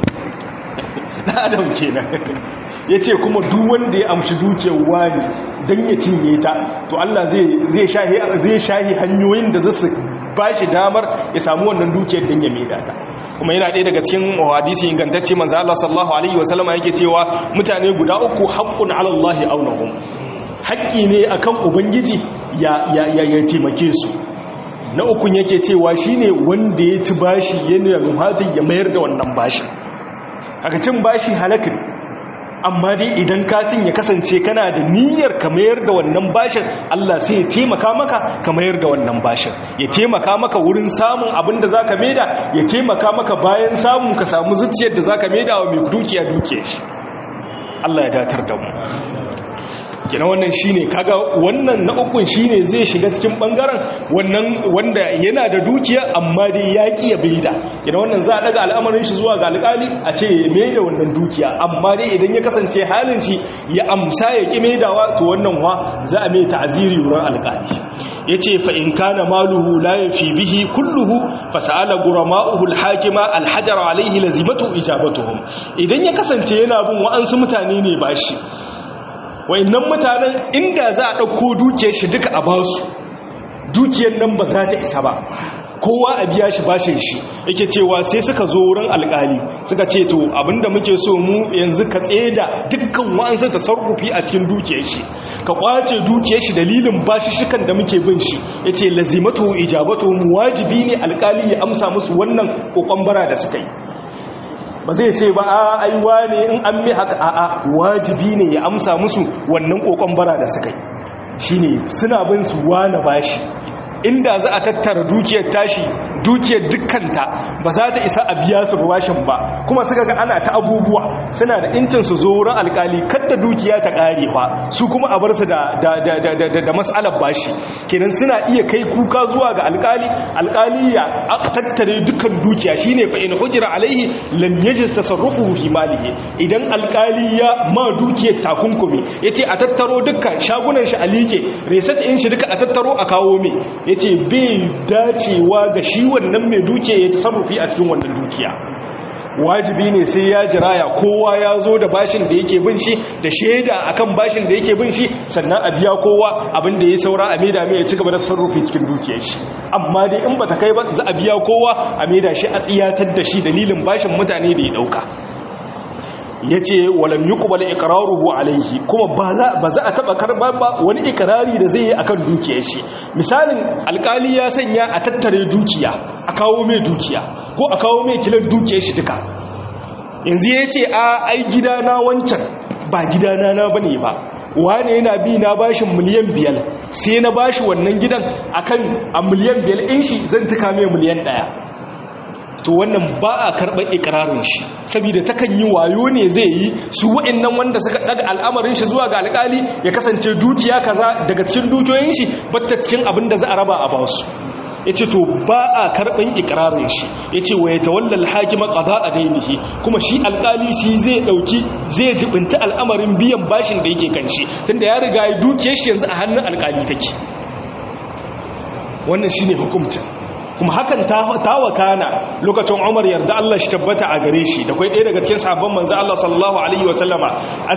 na adam kenan ya ce kuma duk wanda ya amshi dukiyar wani don ya cinye ta to Allah zai shahi hanyoyin da zasu ba shi damar ya samu wannan dukiyar don ya maida ta kuma yana ɗaya daga cikin hadisi ingantacce manzo Allah sallallahu alaihi wasallam yake cewa mutane guda uku haqqun ala Allah aunahum haƙƙi ne akan ubangiji ya taimake su na ukun yake cewa shine wanda ya ci bashi yana ruhatin ya mayar da wannan bashi haka cin bashi halakin amma dai idan katin ya kasance kana da niyyar ka mayar da wannan bashin Allah sai ya taimaka maka ka mayar da wannan bashin ya taimaka maka wurin samun abin da zaka maida ya taimaka maka bayan samu ka samu zuciyar da zaka maida wa mai dukiya shi Allah ya datar da mu kina wannan shine kaga wannan na ukun shine zai shiga cikin bangaren wannan wanda yana da dukiya amma dai yaki ya baida kina wannan za a daga al'amarin shi zuwa ga alƙali a ce me da wannan dukiya amma dai idan ya kasance halin shi ya amsa ya ki maidawa to wannan wa za a mai ta'ziri wurin alƙali yace fa in kana maluhu la yafi bihi kulluhu fasala gurama'uhu al-hakima al-hajar alayhi lazimatu ijabatuhum idan ya kasance yana bin wa'ansu mutane ne bashi wayannan mutanen inda za a ɗauko dukiyar shi duka a basu dukiyar nan ba za ta isa ba kowa a biya shi bashin shi yake cewa sai suka zo wurin alƙali suka ce to abinda muke so mu yanzu ka tseda dukkan wa'ansu tasarrufi a cikin dukiyar shi ka kwace dukiyar shi dalilin bashishikan da muke bin shi yace lazimatu ijabatu wajibi ne alƙali ya amsa musu wannan kokon bara da suka yi ba zai ce ba a aiwa ne in an mai haka a wajibi ne ya amsa musu wannan kokon bara da suka yi shine suna bin su wani bashi inda za a tattara dukiyar tashi dukiyar dukkanta ba za ta isa a biya su bashin ba kuma suka ga ana ta abubuwa suna da incin su zo wurin alkali kadda dukiya ta kare fa su kuma a bar su da mas'alar bashi kenan suna iya kai kuka zuwa ga alkali ya tattare dukkan dukiya shine fa in hujira alaihi lam yajiz tasarrufuhu fi malihi idan alkali ya ma dukiyar takunkumi yace a tattaro dukkan shagunan shi a like reset in shi duka a tattaro a kawo me yace bai dacewa ga shi wannan mai dukiya ya tasarrufi a cikin wannan dukiya wajibi ne sai ya jiraya kowa ya zo da bashin da yake bin shi da shaida akan bashin da yake bin shi sannan a biya kowa abin da ya saura a maida mai ya ci gaba da tasarrufi cikin dukiyar shi amma dai in bata kai ba za a biya kowa a maida shi a tsiyatar da shi dalilin bashin mutane da ya dauka yace walam yuqbal iqraruhu alayhi kuma ba za a taba karba ba wani ikrari da zai yi akan dukiyar shi misalin alkali ya sanya a tattare dukiya a kawo mai dukiya ko a kawo mai kilan dukiyar shi duka yanzu yace ai gidana wancan ba gidana na bane ba wane yana bi na bashin miliyan 5 sai na bashi wannan gidan akan a miliyan 5 in shi zan tuka mai miliyan 1 to wannan ba a karɓar ikirarin shi saboda takan yi wayo ne zai yi su wa'annan wanda suka daga al'amarin shi zuwa ga alƙali ya kasance dukiya kaza daga cikin dukiyoyin shi batta cikin abin da za a raba a ba su yace to ba a karɓar ikirarin shi yace wa yatawalla al-hakim qada'a daynihi kuma shi alƙali shi zai jibinta al'amarin biyan bashin da yake kan shi tunda ya riga ya dukiyar shi yanzu a hannun alƙali take wannan shine hukuncin kuma hakan ta wakana lokacin Umar yarda Allah shi tabbata a gare shi da kai ɗaya daga cikin sahabban manzo Allah sallallahu alaihi wasallama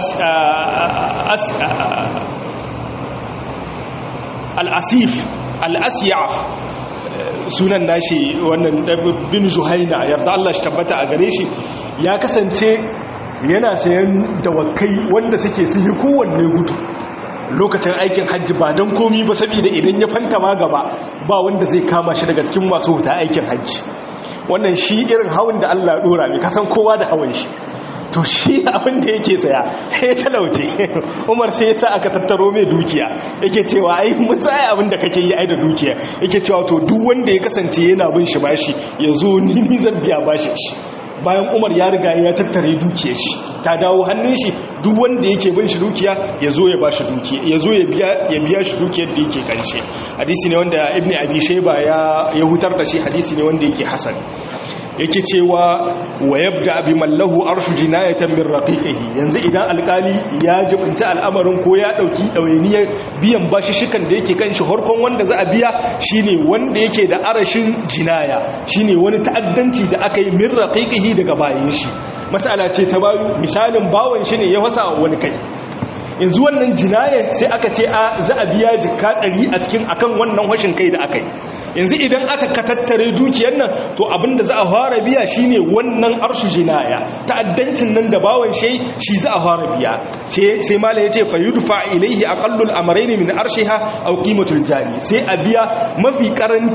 al-asyaf sunan nashi wannan bin Juhaina yarda Allah shi tabbata a gare shi ya kasance yana sayan dawakai wanda suke sun yi kowanne gudu lokacin aikin hajji ba don komi ba saboda idan ya fanta ma gaba ba wanda zai kama shi daga cikin masu huta aikin hajji wannan shi irin hawan da Allah ya dora mai kasan kowa da hawan shi to shi abin da yake saya ya talauce Umar sai yasa aka tattaro mai dukiya yake cewa ai mun sai abin da kake yi ai da dukiya yake cewa to duk wanda ya kasance yana bin shi bashi yazo ni zan biya bashin shi bayan Umar ya riga ya tattare dukiyar shi ta dawo hannun shi, duk wanda yake bin shi dukiya ya zo ya ba shi dukiya, ya zo ya biya shi dukiyar da yake kanshe. Hadisi ne wanda Ibn Abi Shayba ya hutar da shi, hadisi ne wanda yake hasan. Yake cewa wa yabda bi mallahu arshu jinayatan min raqiqihi, yanzu idan alkali ya jibinta al'amarin ko ya dauki dawainiyar biyan bashi shikan da yake kan shi, harkon wanda za a biya shine wanda yake da arashin jinaya, shine wani ta'addanci da aka yi min raqiqihi daga bayin shi. Mas'ala ce ta bayu, misalin bawon shi ne ya fasa wani kai, yanzu wannan jinayar sai aka ce za a biya jikka 100 a cikin akan wannan hashin kai da aka yi. Yanzu idan aka tattare dukiyar nan, to abinda za a fara biya shine wannan arshu jinaya, ta'addancin nan da bawan shi za a fara biya. Sai mala yace fa yudfa ilayhi aqallul amrayn min arshiha aw qimatul jari, sai a biya mafi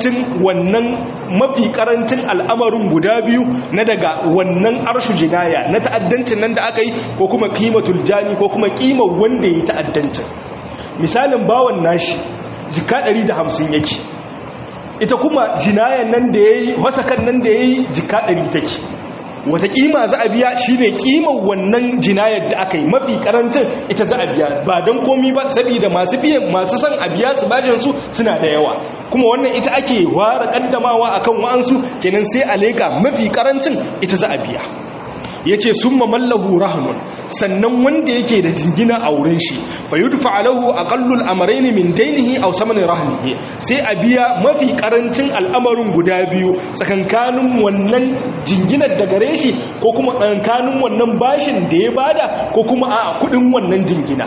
karancin al'amarin guda biyu na daga wannan arshu jinaya na ta'addancin nan da aka yi, ko kuma qimatul jani, ko kuma qimar wanda ya yi ta'addancin. Misalin bawan nashi jika 150 yake, ita kuma jinayan nan da ya yi, wasakan nan da ya yi jika 100 take. Wata kima za a biya shi ne kimar wannan jinayar da aka yi, mafi karancin ita za a biya, ba don komi ba saboda masu son a biya su bajinsu suna da yawa, kuma wannan ita ake ware kaddamawa akan wa'ansu, kenan sai a leka mafi karancin ita za a biya. ya ce sun mamallahu rahanun, sannan wanda yake da jingina a wurin shi fa yudfa alahu aqallul amrayni min dainihi aw saman rahnihi, sai a biya mafi karancin al'amarin guda biyu tsakankanin wannan jinginar da gare shi, ko kuma tsakankanin wannan bashin da ya bada, ko kuma a kudin wannan jingina.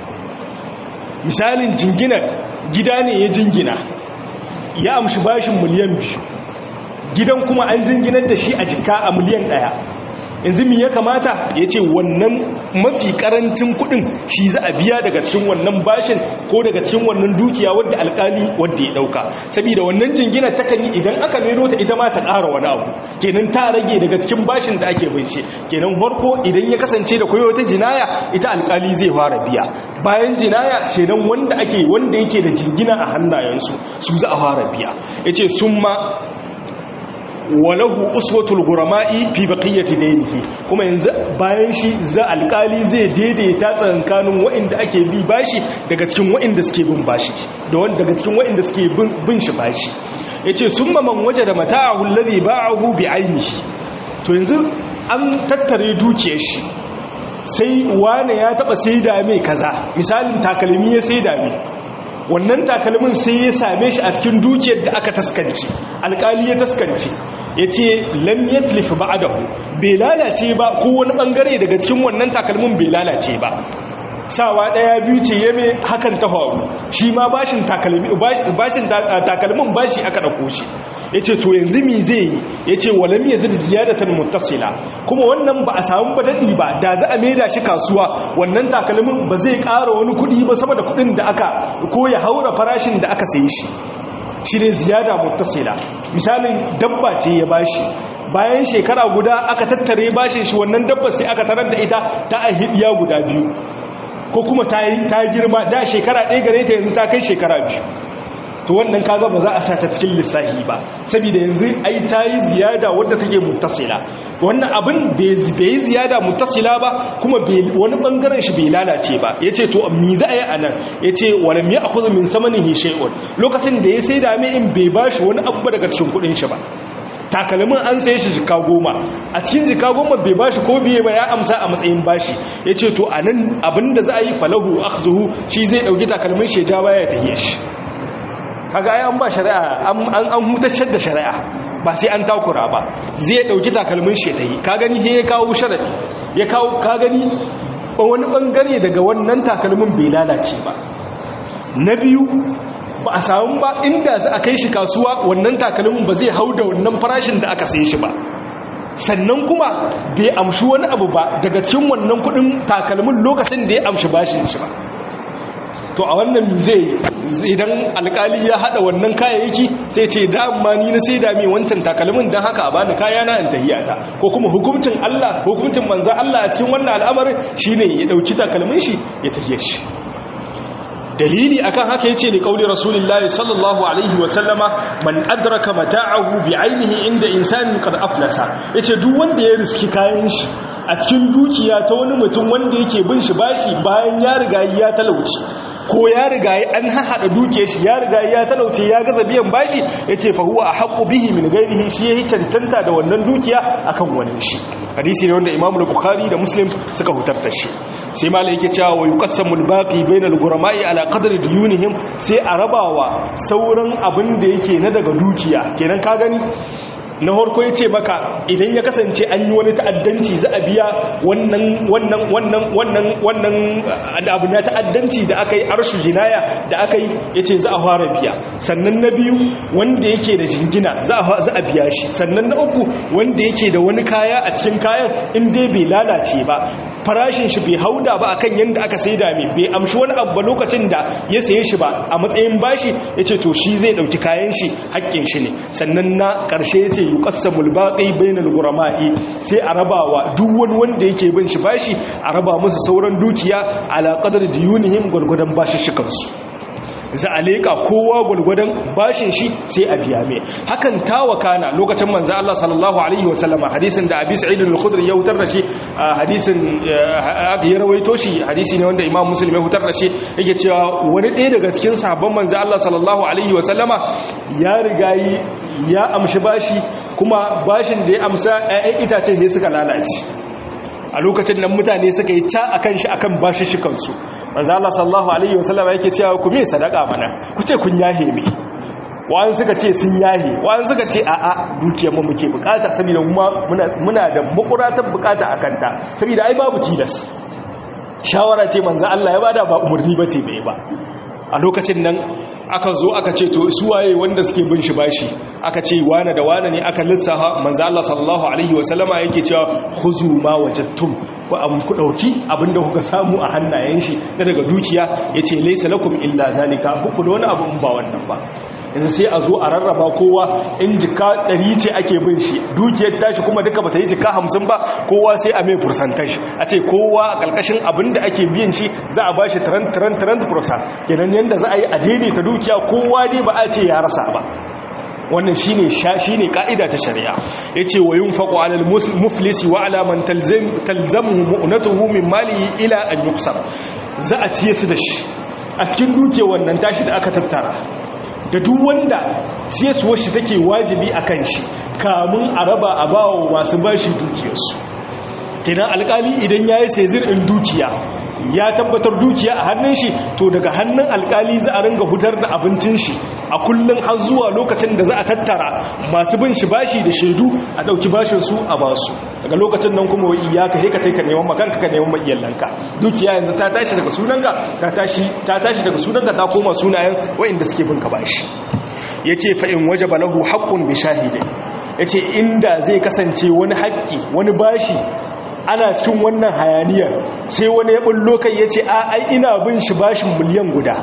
Misalin jinginar gida ne ya jingina, ya amshi bashin miliyan 2, gidan kuma an jinginar da shi a jikka a miliyan 1. yanzu mi ya kamata ya ce wannan mafi karancin kudin shi za a biya daga cikin wannan bashin ko daga cikin wannan dukiya wadda alkali wadda ya dauka, saboda wannan jingina takan yi idan aka mero ta ita ma ta ƙara wani abu, kenan ta rage daga cikin bashin da ake binshe. Kenan farko idan ya kasance da koyo ta jinaya, ita alkali zai fara biya, bayan jinaya shedan wanda yake da jingina a hannayensu su za a fara biya. yace summa walahu uswatul gurama'i fi baqiyati daynihi, kuma yanzu bayan shi za alkali zai daidaita tsakankanin waɗanda ake bi bashi daga cikin waɗanda suke bin bashi da wanda daga cikin waɗanda suke bin shi bashi. yace summa man wajada mata'ahu alladhi ba'ahu bi 'ainihi, to yanzu an tattare dukiyar shi, sai wane ya taba saida mai kaza, misalin takalmi ya saida mai, wannan takalmin sai ya same shi a cikin dukiyar da aka taskance, alkali ya taskance, ya ce lam yatlif ba'dahu, bai lalace ba, ko wani bangare daga cikin wannan takalmin bai lalace ba, sawa daya biyu ce ya mai hakan ta faru, shi ma bashin takalmin bashi aka dauko shi. yace to yanzu mi zai yi, yace walam yazid ziyadatan muttasila, kuma wannan ba a samu badadi ba, da za a maida shi kasuwa wannan takalmin ba zai ƙara wani kuɗi ba sama da kuɗin da aka, ko ya haura farashin da aka sayi shi, shine ziyada muttasila. Misalin dabba ce ya bashi, bayan shekara guda aka tattare bashin shi, wannan dabba sai aka tarar da ita ta ahidiya guda 2, ko kuma ta girma, da shekara 1 gare ta yanzu ta kai shekara 2, to wannan kaga ba za a sa ta cikin lissahi ba, saboda yanzu ai ta yi ziyada wadda take muttasila. Wannan abin bai yi ziyada muttasila ba, kuma wani bangaren shi bai lalace ba. yace to me za a yi anan, yace walam ya'khudh min samanihi shay'un, lokacin da ya sai da mai in bai bashi wani abu daga cikin kudin shi ba. Takalmin an saye shi jika 10, a cikin jika 10 bai bashi ko biye ba, ya amsa a matsayin bashi. yace to anan abinda za a yi falahu akhzuhu, shi zai dauki takalmin shi ja baya ta yi shi. kaga ai an ba shari'a, an hutacce da shari'a, ba sai an takura ba, zai dauki takalmin shi ta yi. ka gani ya kawo sharadi, ya kawo, ka gani wani bangare daga wannan takalmin bai lalace ba. Na biyu, ba a samu ba inda za a kai shi kasuwa wannan takalmin ba zai hau da wannan farashin da aka saye shi ba, sannan kuma bai amshi wani abu ba daga cikin wannan kudin takalmin lokacin da ya amshi bashin shi ba. To a wannan zai, idan alkali ya hada wannan kayayyaki sai ce da amma ni na sai da mai wancan takalmin, dan haka a bani kaya na in tahiyata, ko kuma hukuncin Allah, hukuncin manzon Allah a cikin wannan al'amarin shine ya dauki takalmin shi ya tahiye shi. dalili akan haka yace li qauli rasulillahi sallallahu alaihi wa sallama man adraka mata'ahu bi ainihi inda insanin qad aflasa yace duk wanda ya riski kayan shi a cikin dukiya ta wani mutum wanda yake bin shi bashi bayan ya riga ya talauci ko ya riga an haɗa dukiyar shi ya riga ya talauce ya gaza biyan bashi yace fa huwa ahqqu bihi min ghairihi shi yayi cancanta da wannan dukiya akan wani shi hadisi ne wanda Imam Bukhari da Muslim suka hutar da shi sai malai yake cewa wa yuqassamu al-baqi bainal ghurama'i ala qadri diyunihim sai a rabawa sauran abin da yake na daga dukiya kenan ka gani na harko ya ce maka idan ya kasance an yi wani ta'addanci za a biya wannan abu na ta'addanci da aka yi arshu jinaya da aka yi ya ce za a fara biya sannan na biyu wanda yake da jingina za a biya shi sannan na uku wanda yake da wani kaya a cikin kayan in dai bai lalace ba farashin shi bai hauda ba akan yanda aka saida mai bai amshi wani abu lokacin da ya saye shi ba a matsayin bashi yace to shi zai dauki kayan shi haƙƙin shi ne sannan na ƙarshe yace yuqassamul baqi bainal ghurama'i sai a rabawa duk wani wanda yake bin shi bashi a raba musu sauran dukiya ala qadri diyunihim gurgudan bashi shikansu za a leƙa kowa gwargwadon bashin shi sai a biya mai hakan tawakana lokacin manzo Allah sallallahu alaihi wasallama hadisin da Abi Sa'id al-Khudri ya hutar da shi hadisin ya rawaito shi hadisi ne wanda Imam Muslim ya hutar da shi yake cewa wani ɗaya daga cikin sahabban manzo Allah sallallahu alaihi wasallama ya riga ya amshi bashi kuma bashin da ya amsa ƴaƴan itacen sai suka lalace a lokacin nan mutane suka yi ta akan shi akan bashin shi kansu manzo Allah sallallahu alaihi wasallam yake cewa ku me sadaka mana ku ce kun yahe me wa'an suka ce sun yahe wa'an suka ce a'a dukiyar mu muke bukata saboda muna da makuratan bukata akan ta saboda ai babu tilas shawara ce manzo Allah ya bada ba umurni bace bai ba a lokacin nan aka zo aka ce to su waye wanda suke bin shi bashi aka ce wane da wane ne aka lissafa manzo Allah sallallahu alaihi wasallama yake cewa khuzu ma wajadtum ku dauki abinda kuka samu a hannayen shi na daga dukiya yace laysa lakum illa zalika ku da wani abu in ba wannan ba yanzu sai a zo a rarraba kowa in jika 100 ce ake bin shi dukiyar tashi kuma duka bata yi jika 50 ba kowa sai a mai percentage a ce kowa a kalkashin abinda ake biyan shi za a bashi 30% kenan yanda za a yi a daidaita dukiya kowa dai ba a ce ya rasa ba wannan shine kaida ta shari'a yace wa yunfaqu 'ala al-muflis wa 'ala man talzamu mu'natuhu min malihi ila an yuqsam za a ciye su da shi a cikin duke wannan tashi da aka tattara da duk wanda ciyarwar shi take wajibi akan shi kamun a raba a bawo masu bashi dukiyarsu kenan alkali idan yayi sezir din dukiya ya tabbatar dukiya a hannun shi to daga hannun alkali za a ringa hutar da abincin shi a kullun har zuwa lokacin da za a tattara masu bin shi bashi da shaidu a dauki bashin su a basu daga lokacin nan kuma iyaka sai ka kai ka neman makanka ka neman iyalanka dukiya yanzu ta tashi daga sunanka ta tashi daga sunanka ta koma sunayen wayanda suke bin ka bashi yace fa in wajaba lahu haqqun bi shahidin yace inda zai kasance wani haƙƙi wani bashi ana cikin wannan hayaniyar sai wani ya bullo kai ya ce ai ina bin shi bashin miliyan guda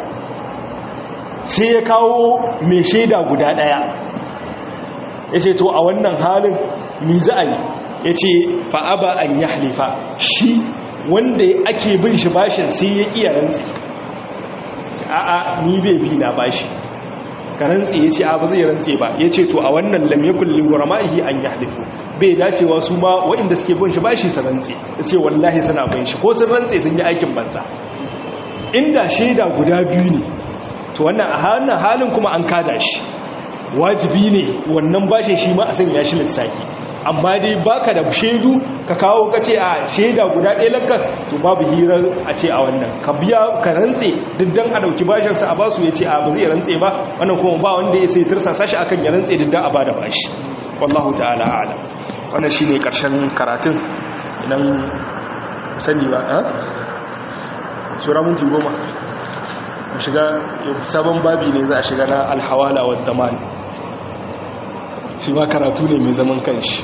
sai ya kawo mai shaida guda daya ya ce to a wannan halin mi za a yi ya ce fa'aba an yi halifa shi wanda ake bin shi bashin sai ya iya rantsi a'a ni bai bi na bashi ka rantsi ya ce ba zai rantsi ba ya ce to a wannan lam yakul li gurama'ihi an yahlifu bai dacewa su ma waɗanda suke bin shi bashi su rantsi ya ce wallahi suna bin shi ko sun rantsi sun yi aikin banza inda shaida guda biyu ne to wannan a hannun halin kuma an kada shi wajibi ne wannan bashin shi ma a sanya shi lissafi amma dai baka da shaidu ka kawo ka ce a shaida guda ɗaya lanka to babu hirar a ce a wannan ka biya ka rantse duk dan a dauki bashin sa a basu ya ce a ba zai rantse ba wannan kuma ba wanda ya sai tirsa sashi akan ya rantse duk dan a bada bashi wallahu ta'ala a'lam wannan shine karshen karatun idan sani ba sura minti 10 mu shiga sabon babi ne za a shiga na alhawala wa daman shi ma karatu ne mai zaman kanshi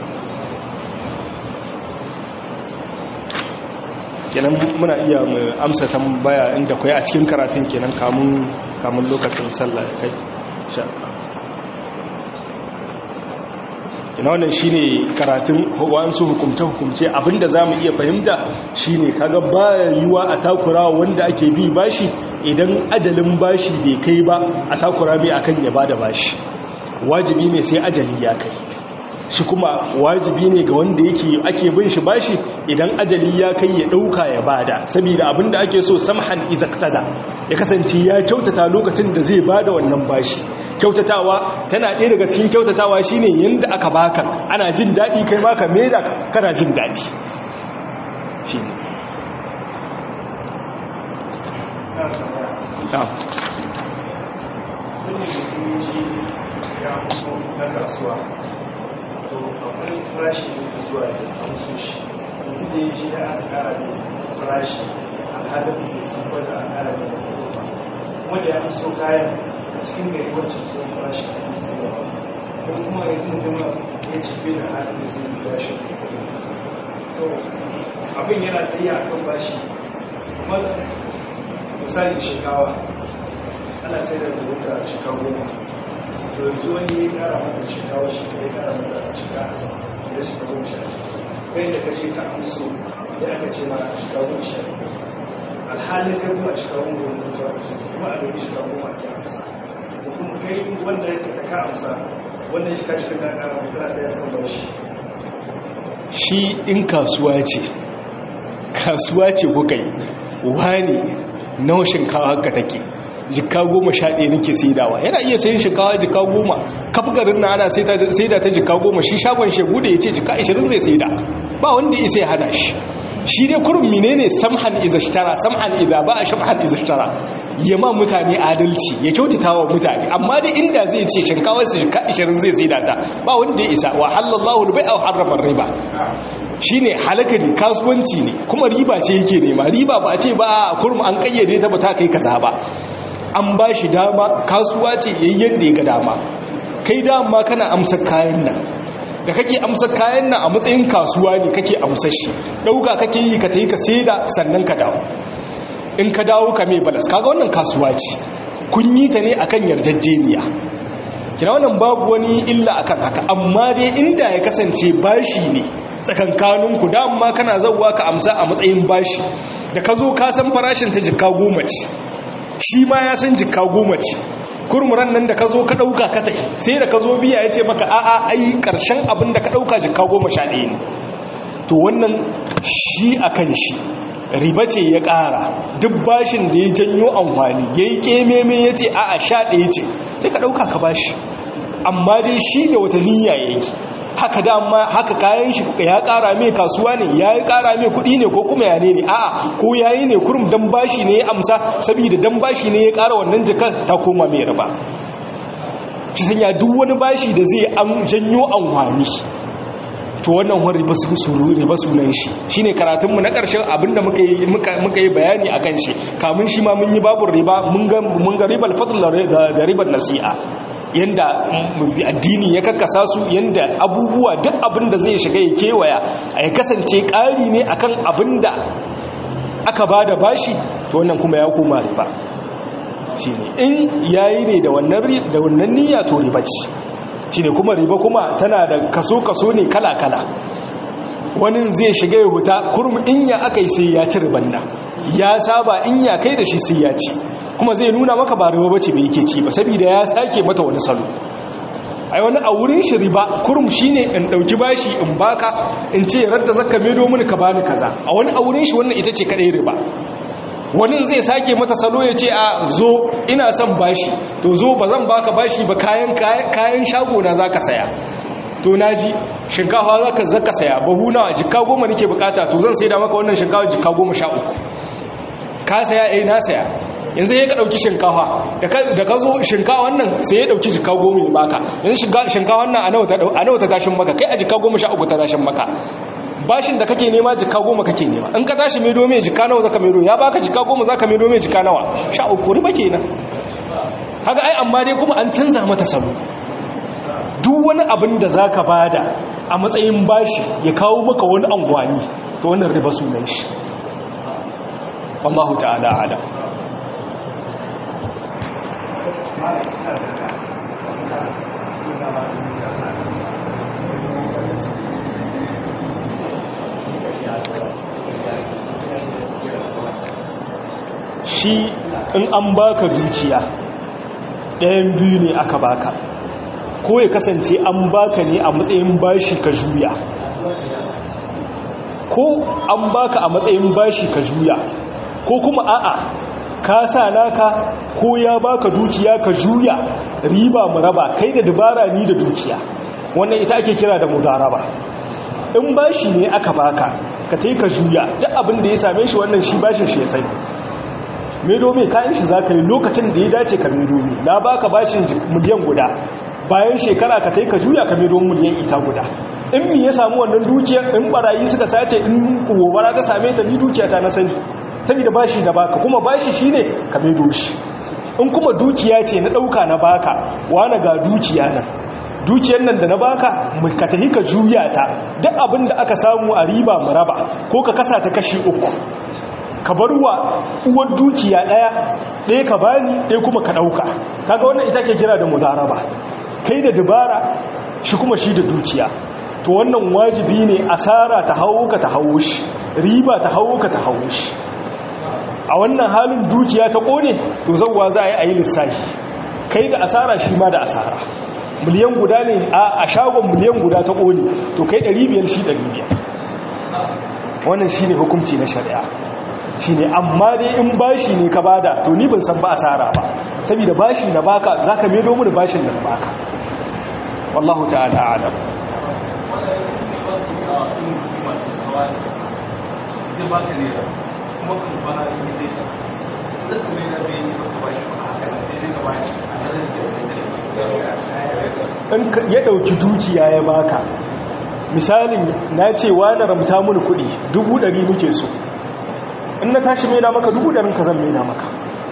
kenan muna iya mu amsa tambaya inda kai a cikin karatun kenan kamun lokacin sallah kai insha Allah ina wannan shine karatun wasu hukumce abinda zamu iya fahimta shine kaga ba yiwa a takura wanda ake bi bashi idan ajalin bashi bai kai ba a takura mai akan ya bada bashi wajibi ne sai ajali ya kai shi kuma wajibi ne ga wanda ake bin shi bashi idan ajali ya kai ya dauka ya bada saboda abinda ake so samhan izaktada ya kasance ya kyautata lokacin da zai bada wannan bashi kyautatawa tana ɗaya daga cikin kyautatawa shine yanda aka baka ana jin daɗi kai ma ka maida kana jin daɗi shine to akwai farashi da zuwa da amsoshi yanzu da ya ji ya aka kara da farashi alhalin da sun kwada a kara da kuma wanda ya amso kayan a cikin gari wacce sun farashi a kan sayarwa don kuma yanzu mutum ya cibe da halin da zai biya shi to abin yana tsaye a kan bashi kuma misali shekawa ana sai da rubuta shekaru to yanzu wani ya kara mata shekawa shi ya kara mata shekawa asa ya shekaru sha kai da kashe ka amso da aka ce ma shekaru sha alhalin kai kuma shekaru goma zuwa su kuma a gari shekaru goma ke amsa da kuma kai wanda ya ka amsa wanda shi ka shiga kara mata da ya kan shi shi in kasuwa ce kuka yi wani nawa shinkawa haka take jika 11 nake saidawa yana iya sayin shinkawa jika 10 kafgarin na ana saida ta jika 10 shi shagon shegu da ya ce jika 20 zai saida ba wanda ya sai hana shi dai kurum menene samhan izashtara samhan idza ba shamhan izashtara yama mutane adalci ya kyautata wa mutane amma dai inda zai ce shinkawar su jika 20 zai saida ta ba wanda ya isa wa halallahu al-bai'a wa harrama riba shine halaka ne kasuwanci ne kuma riba ce yake nema riba ba a ce ba kurum an kayyade ta ba ta kai kaza ba an ba shi dama kasuwa ce yayin da ya ga dama kai dama kana amsa kayan nan da kake amsa kayan nan a matsayin kasuwa ne kake amsa shi dauka kake yi ka tayi ka saida sannan ka dawo in ka dawo ka mai balas kaga wannan kasuwa ce kun yi ta ne akan yarjejeniya kina wannan babu wani illa akan haka amma dai inda ya kasance bashi ne tsakankaninku dama kana zawwa ka amsa a matsayin bashi da ka zo ka san farashin ta jikka 10 ce shi ma ya san jikka 10 ce kurmuran nan da ka zo ka ɗauka ka tai sai da ka zo biya ya ce maka a'a ai ƙarshen abin da ka ɗauka jikka 11 ne to wannan shi a kan shi riba ce ya ƙara duk bashin da ya janyo amfani ya yi ƙememe ya ce a'a 11 ce sai ka ɗauka ka bashi amma dai shi da wata niyya ya yi haka dama haka kayan shi ya ƙara mai kasuwa ne ya yi ƙara mai kuɗi ne ko kuma ya ne a'a ko ya yi ne kurum dan bashi ne ya amsa saboda dan bashi ne ya ƙara wannan jikar ta koma mai riba shi sanya duk wani bashi da zai janyo amfani to wannan wani riba sunan shi shine karatunmu na ƙarshen abinda muka yi bayani akan shi kamun shi ma mun yi babun riba mun ga ribal fadl da ribal nasi'a yanda addini ya kakkasa su yanda abubuwa duk abin da zai shiga ya kewaya a ya kasance ƙari ne akan abin da aka ba da bashi to wannan kuma ya koma riba shi ne in yayi ne da wannan niyya to riba ce shi ne kuma riba kuma tana da kaso ne kala-kala wani zai shiga ya huta kurum in ya aka yi sai ya ci riban nan ya saba in ya kai da shi sai ya ci kuma zai nuna maka ba riba bace bai yake ci ba saboda ya sake mata wani salo ai wani a wurin shi riba kurum shine in dauki bashi in baka in ce radda zakka me domin ka bani kaza a wani a wurin shi wannan ita ce kadai riba wani zai sake mata salo ya ce a zo ina son bashi to zo ba zan baka bashi ba kayan shago na zaka saya to naji shinkafa zaka saya bahu nawa jikka 10 nake bukata to zan saida maka wannan shinkafa jikka 13 ka saya na saya yanzu ya ka dauki shinkafa da ka zo shinkafa wannan sai ya dauki jikka 10 ya baka yanzu shinkafa wannan a nawa ta tashin maka kai a jikka 13 ta tashin maka bashin da kake nema jikka 10 kake nema in ka tashi mai dome jikka nawa zaka mai dome ya baka jikka 10 zaka mai dome jikka nawa 13 riba kenan haka ai amma dai kuma an canza mata salo duk wani abin da za ka bada a matsayin bashi ya kawo maka wani angwani ta wannan riba sunan shi wallahu ta'ala ala shi in an baka dukiya ɗayan biyu ne aka baka, ko ya kasance an baka ne a matsayin bashi ka juya, ko an baka a matsayin bashi ka juya, ko kuma a'a ka sa naka ko ya baka dukiya ka juya riba mu raba kai da dabara ni da dukiya. Wannan ita ake kira da mudaraba. In bashi ne aka baka ka tai ka juya duk abin da ya same shi wannan shi bashin shi ya sani, me domin kayan shi za ka yi lokacin da ya dace ka me domin na baka bashin miliyan guda, bayan shekara ka tai ka juya ka me domin miliyan ita guda. In mi ya samu wannan dukiyar, in barayi suka sace, in gobara ta same ta ni dukiya ta na sani, saboda bashi da baka, kuma bashi shine ka me doshi. In kuma dukiya ce na dauka na baka, wani ga dukiya nan, dukiyar nan da na baka ka tafi ka juya ta, duk abin da aka samu a riba mu raba, ko ka kasa ta kashi 3, ka bar wa uwar dukiya ɗaya ka bani, ɗaya kuma ka ɗauka. Kaga wannan ita ke kira da mudaraba, kai da dabara shi kuma shi da dukiya. To wannan wajibi ne asara ta hawo ka ta hawo shi, riba ta hawo ka ta hawo shi. A wannan halin dukiya ta ƙone, to zauwa za a yi lissafi, kai da asara shi ma da asara. Miliyan guda ne a shagon miliyan guda ta ƙone, to kai 500 shi 500. Wannan shi ne hukunci na shari'a. Shi ne, amma dai in bashi ne ka bada, to ni ban san ba asara ba, saboda bashi na baka za ka medo mini bashin da baka. Wallahu ta'ala a'lam. In ya ɗauki dukiya ya baka, misalin na ce wa na ramta mini kuɗi 100 muke so, in na tashi mena maka 100 ka zan mena maka,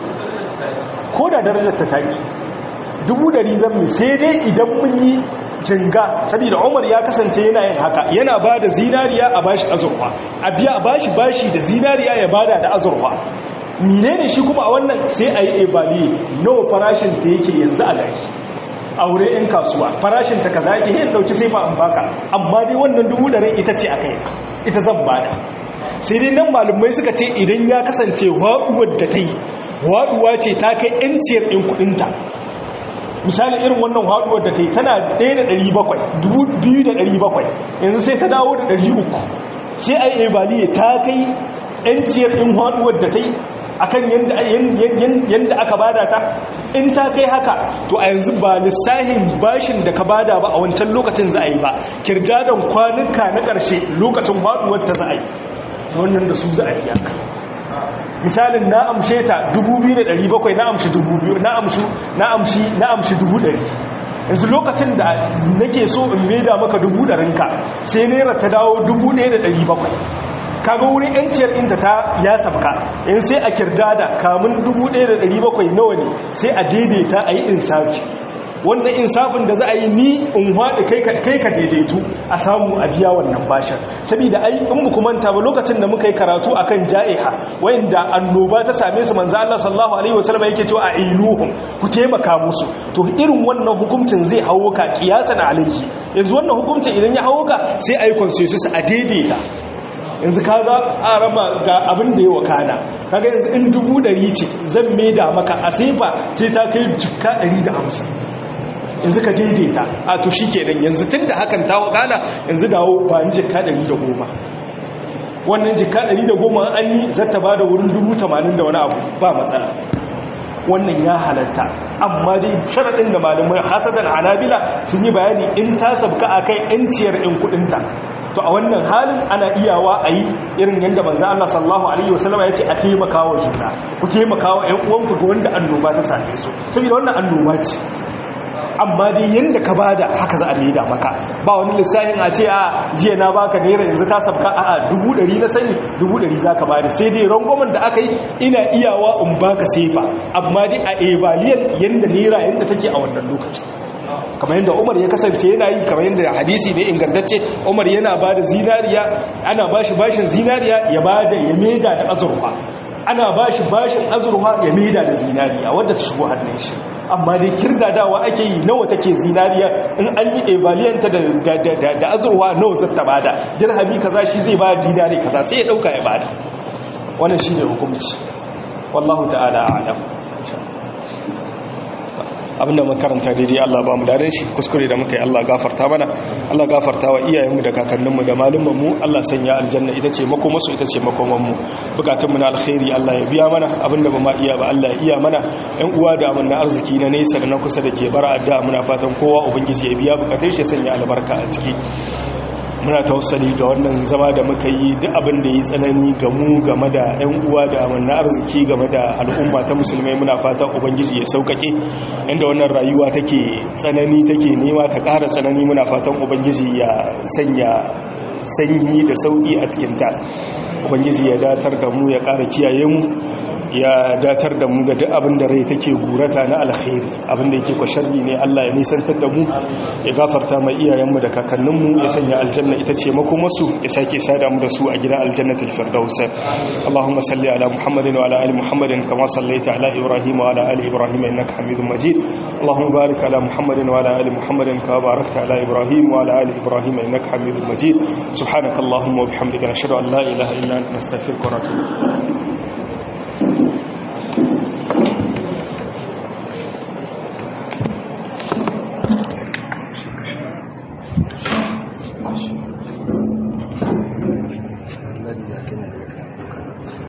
ko da darajar ta taki 100 zan mi, sai dai idan mun yi jinga, saboda Umar ya kasance yana yin haka, yana ba da zinariya a bashi azurfa, a biya a bashi da zinariya ya bada da azurfa. Menene shi kuma a wannan sai a yi ebali nawa farashin ta yake yanzu a gari a wurin 'yan kasuwa, farashin ta kaza yake yin dauki sai ba an baka, amma dai wannan 100 ita ce a kai, ita zan bada. Sai dai nan malumai suka ce idan ya kasance waɗuwar da ta yi waɗuwa ce ta kai 'yanciyar ɗin kuɗinta, misali irin wannan haduwar da ta yi tana 1,700 2,700 yanzu sai ta dawo da 300, sai a yi ebaliye ta kai 'yanciyar ɗin haduwar da ta yi a kan yadda aka bada ta. In ta kai haka, to a yanzu ba lissahin bashin da ka bada ba a wancan lokacin za a yi ba, kirdadan kwanuka na ƙarshe lokacin haduwar ta za a yi, wannan da su za a biya ka. Misalin na amshe ta 2,700, na amshi 2,000, na amshi 100. Yanzu lokacin da nake so in maida maka 100 ka, sai naira ta dawo 1,700. Kaga wurin 'yanciyar inta ta ya sabka, in sai a kirdada kamun 1,700 nawa ne, sai a daidaita a yi insafi. Wannan insafin da za a yi ni in haɗe kai ka daidaitu a samu a biya wannan bashin. Saboda ai in muku manta ba lokacin da muka yi karatu akan ja'iha, wanda annoba ta same su, manzo Allah sallallahu alaihi wasallam yake cewa ailuhum, ku taimaka musu. To irin wannan hukuncin zai hawo ka kiyasan alaihi. Yanzu wannan hukuncin idan ya hawo ka sai ai consensus a daidaita. Yanzu kaga arama ga abin da ya wakana, kaga yanzu in 100 ce zan maida maka a sefa sai ta kai jikka 150. yanzu ka daidaita a to shi kenan yanzu tun da hakan ta wakana yanzu dawo ba ni jikka 110, wannan jikka 110 an yi zata ba da wurin 80,000 da wani abu ba matsala, wannan ya halatta. Amma dai sharaɗin da malamai hasadan hanabila sun yi bayani in ta sabka a kai 'yanciyar ɗin kuɗinta, to a wannan halin ana iyawa a yi irin yadda manzo Allah sallallahu alaihi wasallam ya ce a taimaka wa juna, ku taimaka wa ƴan uwanku ga wanda annoba ta same su, saboda wannan annoba ce. Amma dai yanda ka bada haka za a maida maka, ba wani lissafin a ce a jiya na baka naira yanzu ta sabka a 100 na sani 100 zaka bada, sai dai rangwamen da aka yi ina iyawa in baka sefa, amma dai a ebaliyan yanda naira yanda take a wannan lokacin. Kamar yadda Umar ya kasance yana yi, kamar yadda hadisi ne ingantacce, Umar yana ba da zinariya, ana ba shi bashin zinariya ya maida da azurfa, ana ba shi bashin azurfa ya maida da zinariya wadda ta shigo hannun shi. Amma dai kirdadawa ake yi nawa take zinariya, in an yi evaliyanta da azurfa nawa zata bada, dirhami kaza shi zai ba dinari kaza sai ya dauka ya bada. Wannan shine hukunci. wallahu ta'ala a'lam. Abinda mun karanta daidai Allah ba mu dare shi, kuskure da muka yi Allah gafarta mana, Allah gafarta wa iyayenmu da kakanninmu da malumanmu, Allah sanya aljanna ita ce makomarsu, ita ce makomanmu. Bukatunmu na alkhairi Allah ya biya mana, abinda ba ma iya ba Allah ya iya mana. Yan uwa da amanna arziki na nesa da na kusa da ke bara addu'a, muna fatan kowa ubangiji ya biya bukatun shi, ya sanya albarka a ciki. Muna tawassali ga wannan zama da muka yi, duk abin da yi tsanani ga mu game da 'yan uwa da amanna arziki game da al'umma ta musulmai, muna fatan ubangiji ya sauƙaƙe. Inda wannan rayuwa take tsanani, take nema ta ƙara tsanani, muna fatan ubangiji ya sanya sanyi da sauƙi a cikinta. Ubangiji ya datar da mu, ya ƙara kiyaye mu, ya datar da mu ga duk abin da rai take gurata na alkhairi. Abin da yake kwasharri ne Allah ya nisantar da mu, ya gafarta mai iyayenmu da kakanninmu, ya sanya aljanna ita ce makomarsu, ya sake sada mu da su a gidan aljannatul firdaus. Allahumma salli ala Muhammadin wa ala ali Muhammadin kama sallaita ala Ibrahim wa ala ali Ibrahim innaka Hamidum Majid. Allahumma barik ala Muhammadin wa ala ali Muhammadin kama barakta ala Ibrahim wa ala ali Ibrahim innaka Hamidum Majid. Subhanakallahumma wa bihamdika nashhadu an la ilaha illa anta nastaghfiruka wa natubu ilayk.